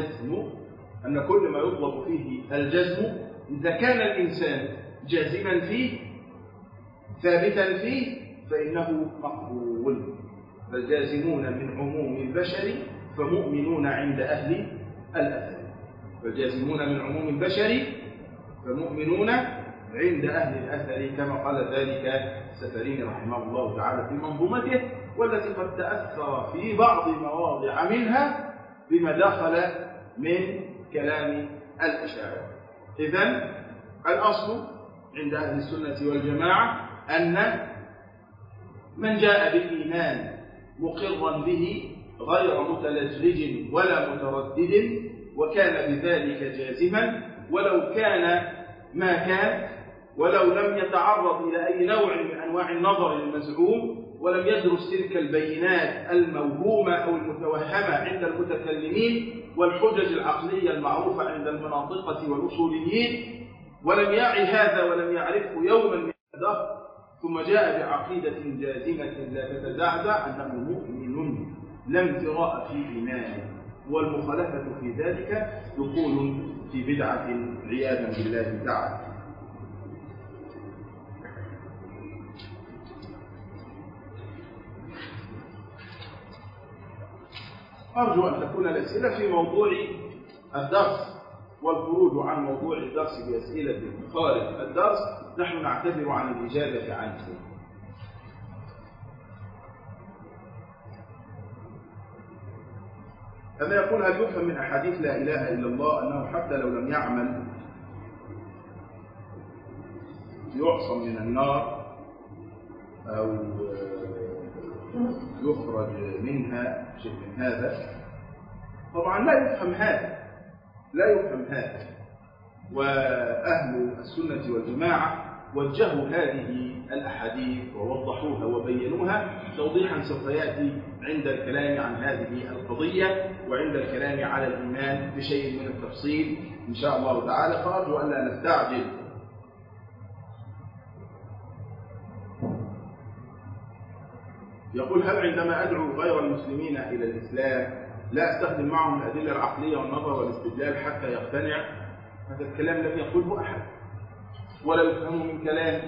الجزم إذا كان الإنسان جازما فيه ثابتا فيه فإنه مقبول. فالجازمون من عموم البشر فمؤمنون عند أهل الأثر. فالجازمون من عموم البشر فمؤمنون عند أهل الأثر، كما قال ذلك السفريني رحمه الله تعالى في منظومته، والتي قد تأثر في بعض مواضع منها بما دخل من كلام الأشاعرة. إذن الأصل عند أهل السنة والجماعة أن من جاء بالإيمان مقرا به غير متلجلج ولا متردد وكان بذلك جازما، ولو كان ما كان، ولو لم يتعرض إلى أي نوع من أنواع النظر المزعوم، ولم يدرس تلك البينات الموهومة أو المتوهمة عند المتكلمين والحجج العقلية المعروفة عند المناطقة والأصوليين، ولم يعي هذا ولم يعرفه يوما من الدهر، ثم جاء بعقيدة جازمة لا تتزعزع أنه مؤمن لا امتراء في إيمانه، والمخالفة في ذلك دخول في بدعة عياذا بالله تعالى. أرجو أن تكون الأسئلة في موضوع الدرس، والخروج عن موضوع الدرس بأسئلة خارج الدرس نحن نعتذر عن الإجابة عنه. هذا يقول هل يفهم من أحاديث لا إله إلا الله أنه حتى لو لم يعمل يعصم من النار أو يخرج منها شيء من هذا؟ طبعا لا يفهم هذا، وأهل السنة والجماعة وجهوا هذه الأحاديث ووضحوها وبينوها توضيحا سوف يأتي عند الكلام عن هذه القضية وعند الكلام على الإيمان بشيء من التفصيل إن شاء الله تعالى، فأرجو أن لا نستعجل. يقول هل عندما أدعو غير المسلمين إلى الإسلام لا أستخدم معهم الأدلة العقلية والنظر والاستدلال حتى يقتنع؟ هذا الكلام لم يقوله أحد ولا يفهم من كلام،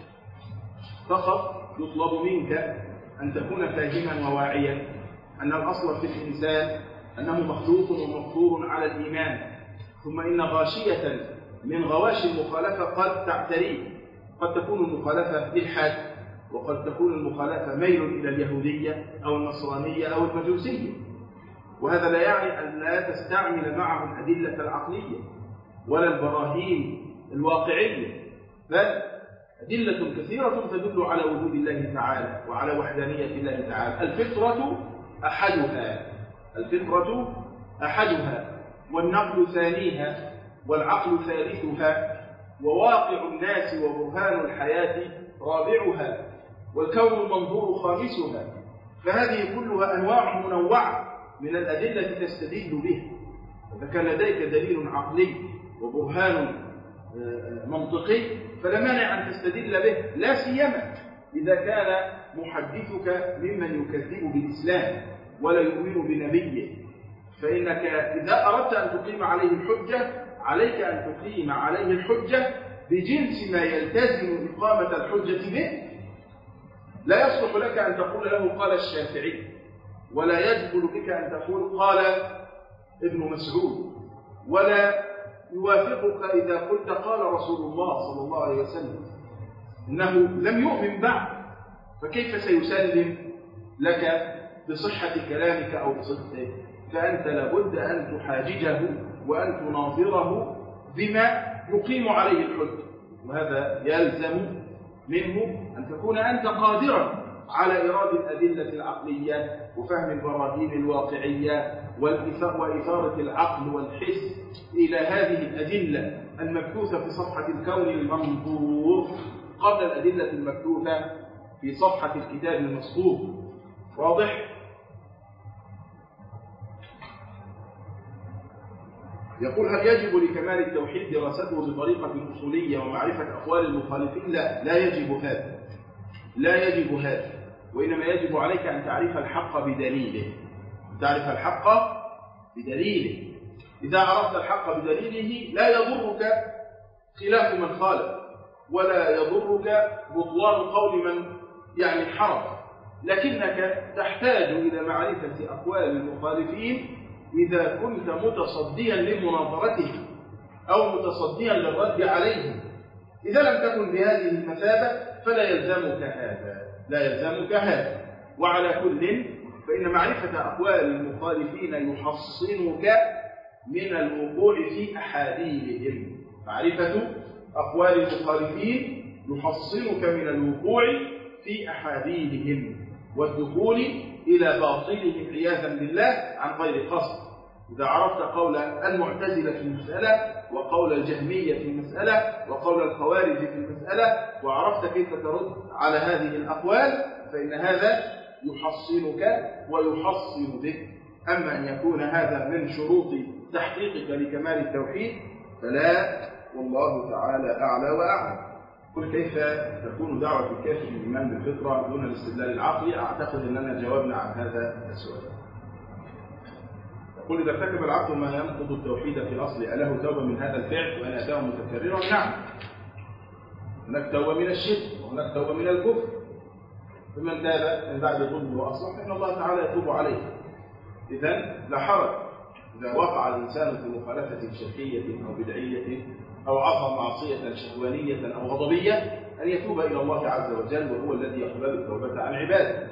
فقط يطلب منك أن تكون فاهما وواعيا أن الأصل في الإنسان أنه مخلوق ومفطور على الإيمان، ثم إن غاشية من غواشي المخالفة قد تعتريه، قد تكون المخالفة إلحاد، وقد تكون المخالفة ميل إلى اليهودية أو النصرانية أو المجوسية، وهذا لا يعني أن لا تستعمل معه الأدلة العقلية ولا البراهين الواقعية، بل أدلة كثيرة تدل على وجود الله تعالى وعلى وحدانية الله تعالى. الفطرة أحدها والنقل ثانيها، والعقل ثالثها، وواقع الناس وبرهان الحياة رابعها، والكون المنظور خامسها. فهذه كلها أنواع منوعة من الأدلة تستدل به. إذا كان لديك دليل عقلي وبرهان منطقي فلا مانع أن تستدل به، لا سيما إذا كان محدثك ممن يكذب بالإسلام ولا يؤمن بنبيه، فإنك إذا أردت أن تقيم عليه الحجة عليك أن تقيم عليه الحجة بجنس ما يلتزم إقامة الحجة به. لا يصلح لك أن تقول له قال الشافعي، ولا يجبل بك أن تقول قال ابن مسعود، ولا يوافقك إذا قلت قال رسول الله صلى الله عليه وسلم، إنه لم يؤمن بعد، فكيف سيسلم لك بصحة كلامك أو بصدقه؟ فأنت لابد أن تحاججه وأن تناظره بما يقيم عليه الحجة، وهذا يلزم منه أن تكون أنت قادرا على إيراد الأدلة العقلية وفهم البراهين الواقعية وإثارة العقل والحس إلى هذه الأدلة المبثوثة في صفحة الكون المنظور قبل الأدلة المبثوثة في صفحة الكتاب المسطور. واضح؟ يقول هل يجب لكمال التوحيد دراسته بطريقة أصولية ومعرفة أقوال المخالفين؟ لا يجب هذا، لا يجب هذا، وإنما يجب عليك أن تعرف الحق بدليله. تعرف الحق بدليله. إذا عرفت الحق بدليله لا يضرك خلاف من خالف، ولا يضرك بطلان قول من حرف، لكنك تحتاج إلى معرفة أقوال المخالفين إذا كنت متصديا لمناظرتهم أو متصديا للرد عليهم. إذا لم تكن بهذه المثابة فلا يلزمك هذا، لا يلزمك هذا. وعلى كل فإن معرفة أقوال المخالفين يحصنك من الوقوع في أحاديثهم. معرفة أقوال المخالفين يحصنك من الوقوع في أحاديثهم والدخول إلى باطلهم عياذا بالله عن غير قصد. إذا عرفت قول المعتزلة في المسألة، وقول الجهمية في المسألة، وقول الخوارج في المسألة، وعرفت كيف ترد على هذه الأقوال، فإن هذا يحصنك ويحصن بك. أما أن يكون هذا من شروط تحقيقك لكمال التوحيد فلا، والله تعالى أعلى وأعلم. قل كيف تكون دعوة الكافر الإيمان بالفطرة دون الاستدلال العقلي؟ أعتقد أننا جاوبنا عن هذا السؤال. يقول إذا ارتكب العبد ما ينقض التوحيد في الأصل أله توبة من هذا الفعل وإن أتاه متكررا؟ نعم، هناك توبة من الشرك وهناك توبة من الكفر. فمن تاب من بعد ظلمه وأصلح فإن الله تعالى يتوب عليه. إذن لا حرج إذا وقع الإنسان في مخالفة شركية أو بدعية أو عصى معصية شهوانية أو غضبية أن يتوب إلى الله عز وجل، وهو الذي يقبل التوبة عن عباده.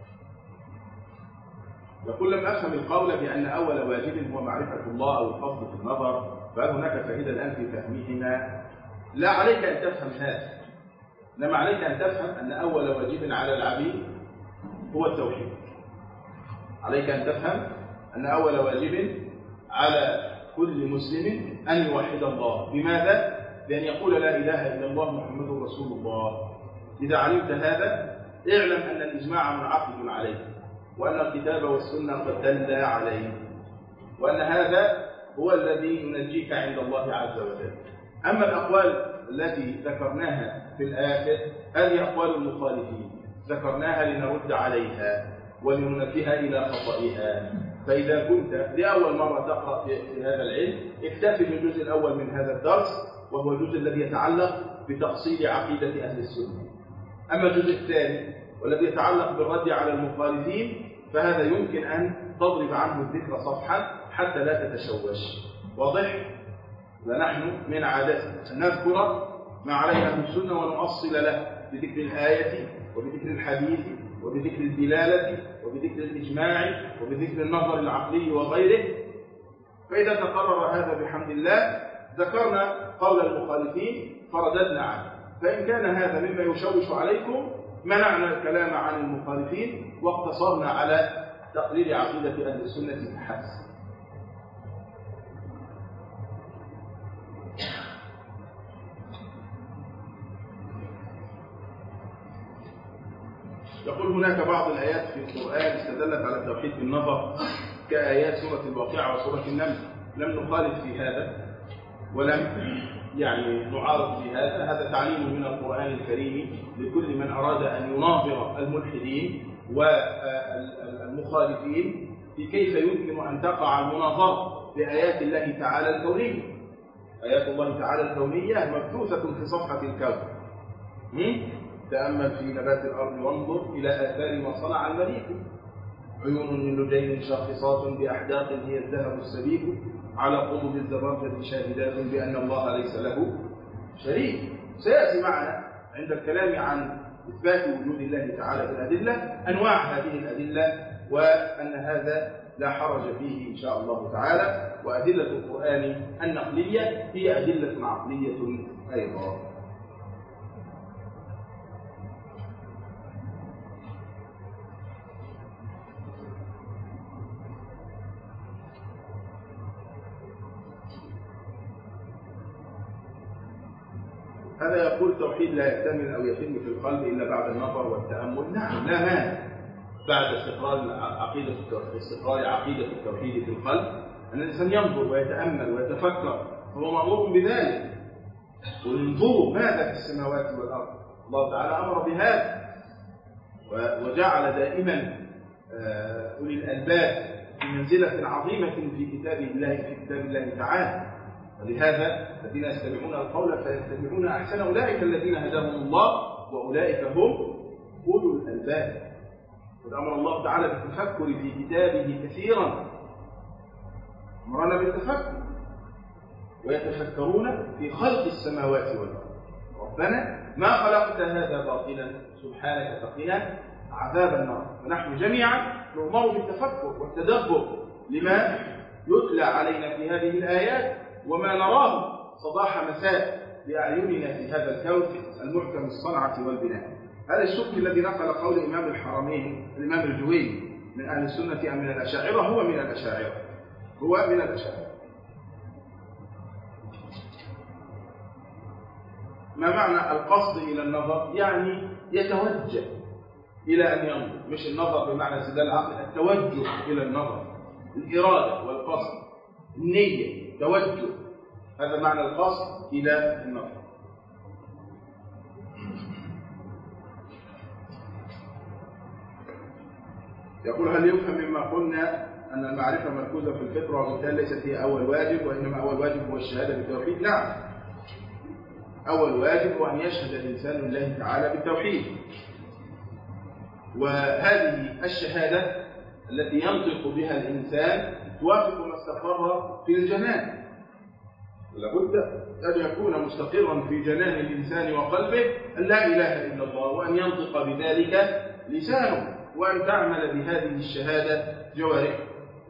يقول لم أفهم القول بأن أول واجب هو معرفة الله أو القصد في النظر، فهل هناك فائدة الآن في فهمهما؟ لا عليك أن تفهم هذا، إنما عليك أن تفهم أن أول واجب على العبيد هو التوحيد. عليك أن تفهم أن أول واجب على كل مسلم أن يوحد الله. بماذا؟ بأن يقول لا إله إلا الله محمد رسول الله. إذا علمت هذا اعلم أن الإجماع منعقد عليه، وأن الكتاب والسنة قد دل عليه، وأن هذا هو الذي ينجيك عند الله عز وجل. أما الأقوال التي ذكرناها في الآخر هذه أقوال المخالفين ذكرناها لنرد عليها ولننبه إلى خطئها. فإذا كنت لأول مرة تقرأ في هذا العلم اكتفي بالجزء الأول من هذا الدرس، وهو الجزء الذي يتعلق بتفصيل عقيدة أهل السنة. أما الجزء الثاني والذي يتعلق بالرد على المخالفين فهذا يمكن أن تضرب عنه الذكر صفحا حتى لا تتشوش. واضح؟ ونحن من عادتنا أن نذكر ما عليه أهل السنة ونؤصل له بذكر الآية وبذكر الحديث وبذكر الدلالة وبذكر الإجماع وبذكر النظر العقلي وغيره. فإذا تقرر هذا بحمد الله ذكرنا قول المخالفين فرددنا عنه. فإن كان هذا مما يشوش عليكم منعنا الكلام عن المخالفين واقتصرنا على تقرير عقيدة أهل السنة فحسب. هناك بعض الآيات في القرآن استدلت على التوحيد بالنظر كآيات سورة الواقعة وسورة النمل، لم نخالف في هذا ولم نعارض في هذا. هذا تعليم من القرآن الكريم لكل من أراد أن يناظر الملحدين والمخالفين في كيف يمكن أن تقع المناظرة بآيات الله تعالى الكونية. آيات الله تعالى الكونية مبثوثة في صفحة الكون. تأمل في نبات الأرض وانظر إلى آثار ما صنع المليك. عيون من لجين شاخصات بأحداق هي الذهب السبيك، على قضب الزبرجد شاهدات بأن الله ليس له شريك. سيأتي معنا عند الكلام عن إثبات وجود الله تعالى بالأدلة أنواع هذه الأدلة، وأن هذا لا حرج فيه إن شاء الله تعالى. وأدلة القرآن النقلية هي أدلة عقلية أيضا. هذا يقول توحيد لا يكتمل أو يتم في القلب إلا بعد النظر والتأمل. نعم، لا مانع بعد استقرار عقيدة التوحيد في القلب أن الإنسان ينظر ويتأمل ويتفكر، هو مأمور بذلك. وانظروا ماذا في السماوات والأرض، الله تعالى أمر بهذا، وجعل دائما أولي الألباب في منزلة عظيمة في كتاب الله تعالى. ولهذا الذين يستمعون القول فيتبعون أحسن أولئك الذين هداهم الله وأولئك هم أولو الألباب. قد أمر الله تعالى بالتفكر في كتابه كثيرا، أمرنا بالتفكر، ويتفكرون في خلق السماوات والأرض. ربنا ما خلقت هذا باطلا سبحانك فقنا عذاب النار. ونحن جميعا نؤمر بالتفكر والتدبر لما يتلى علينا في هذه الآيات وما نراه صباح مساء بأعيننا في هذا الكون المحكم الصنعة والبناء. هذا الشق الذي نقل قول إمام الحرمين الإمام الجويني من أهل السنة أم من الأشاعرة هو من الأشاعرة. ما معنى القصد إلى النظر؟ يعني يتوجه إلى أن ينظر، مش النظر بمعنى استدلال العقل، التوجه إلى النظر، الإرادة والقصد، النية، توجه، هذا معنى القصد إلى النظر. يقول هل يفهم مما قلنا أن المعرفة مركوزة في الفطرة وبالتالي ليست هي أول واجب وإنما أول واجب هو الشهادة بالتوحيد؟ نعم، أول واجب هو أن يشهد الإنسان لله تعالى بالتوحيد، وهذه الشهادة التي ينطق بها الإنسان توافق ما استقر في الجنان. لابد أن يكون مستقرا في جنان الإنسان وقلبه أن لا إله إلا الله، وأن ينطق بذلك لسانه، وأن تعمل بهذه الشهادة جوارحه.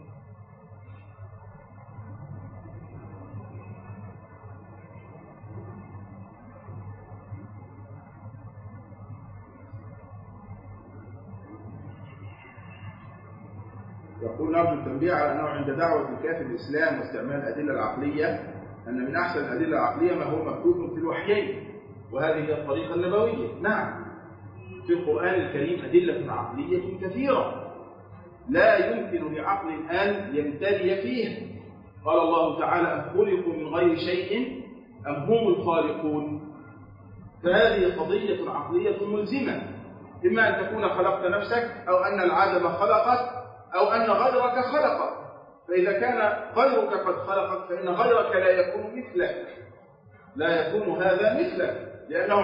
يقول نرجو التنبيه على أنه عند دعوة الكافر الإسلام واستعمال الأدلة العقلية أن من أحسن الأدلة العقلية ما هو مكتوب في الوحيين، وهذه هي الطريقة النبوية. نعم، في القرآن الكريم أدلة عقلية كثيرة لا يمكن لعقل أن يمتلي فيها. قال الله تعالى أم خلقوا من غير شيء أم هم الخالقون. فهذه قضية عقلية ملزمة، إما أن تكون خلقت نفسك أو أن العدم خلقك أو أن غيرك خلقك. فإذا كان غيرك قد خلقك فإن غيرك لا يكون مثلك، لا يكون هذا مثلك،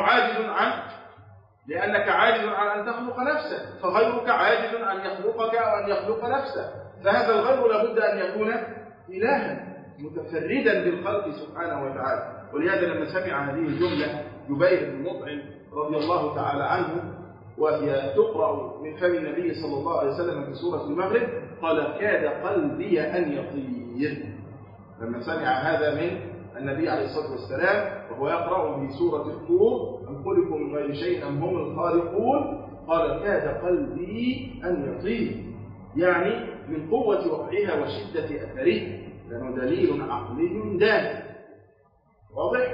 لأنك عاجز عن أن تخلق نفسك، فغيرك عاجز أن يخلقك أو أن يخلق نفسه. فهذا الغير لابد أن يكون إلها متفردا بالخلق سبحانه وتعالى. ولهذا لما سمع هذه الجملة جبير بن مطعم رضي الله تعالى عنه وهي تقرأ من فم النبي صلى الله عليه وسلم في سورة المغرب قال كاد قلبي أن يطير. لما سمع هذا من النبي عليه الصلاة والسلام وهو يقرأ في سورة الطور أم خلقوا من غير شيء أم هم الخالقون قال كاد قلبي أن يطير، يعني من قوة وقعها وشدة أثره، لأنه دليل عقلي دال. واضح؟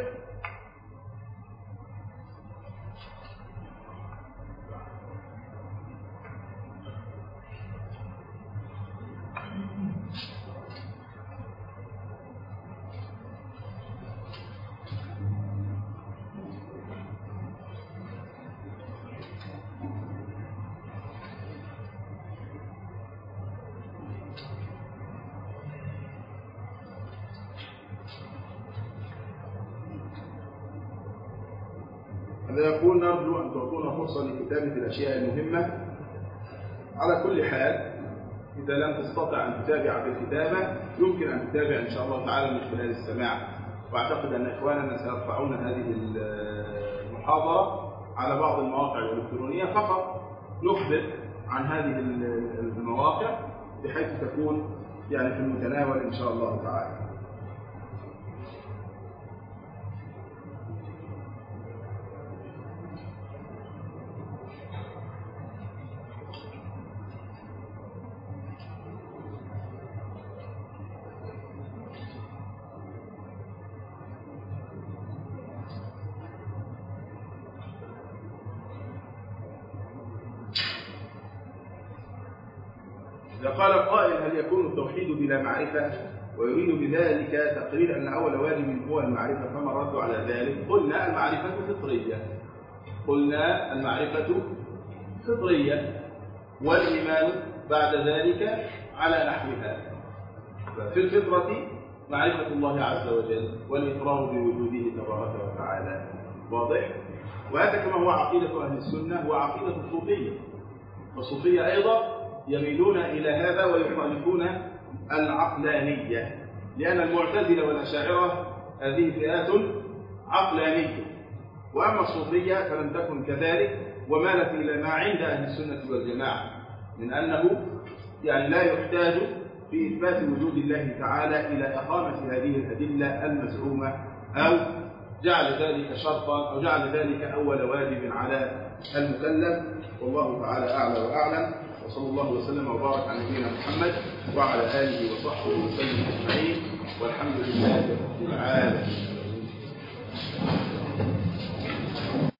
هذا يقول نرجو أن تعطونا فرصة لكتابة الأشياء المهمة. على كل حال إذا لم تستطع أن تتابع بالكتابة يمكن أن تتابع إن شاء الله تعالى من خلال السماع، وأعتقد أن إخواننا سيرفعون هذه المحاضرة على بعض المواقع الإلكترونية، فقط نخبر عن هذه المواقع بحيث تكون يعني في المتناول إن شاء الله تعالى. إذا قال قائل هل يكون التوحيد بلا معرفة ويريد بذلك تقرير أن أول واجب هو المعرفة، فما الرد على ذلك؟ قلنا المعرفة فطرية، قلنا المعرفة فطرية والإيمان بعد ذلك على نحوها. ففي الفطرة معرفة الله عز وجل والإقرار بوجوده تبارك وتعالى، واضح؟ وهذا كما هو عقيدة أهل السنة هو عقيدة الصوفية، والصوفية أيضا يميلون إلى هذا ويخالفون العقلانية، لأن المعتزلة والأشاعرة هذه فئات عقلانية، وأما الصوفية فلم تكن كذلك، ومالت إلى ما عند أهل السنة والجماعة من أنه يعني لا يحتاج في إثبات وجود الله تعالى إلى إقامة هذه الأدلة المزعومة أو جعل ذلك شرطا أو جعل ذلك أول واجب على المكلف. والله تعالى أعلى وأعلم، وصلى الله وسلم وبارك على نبينا محمد وعلى آله وصحبه وسلم أجمعين، والحمد لله رب العالمين.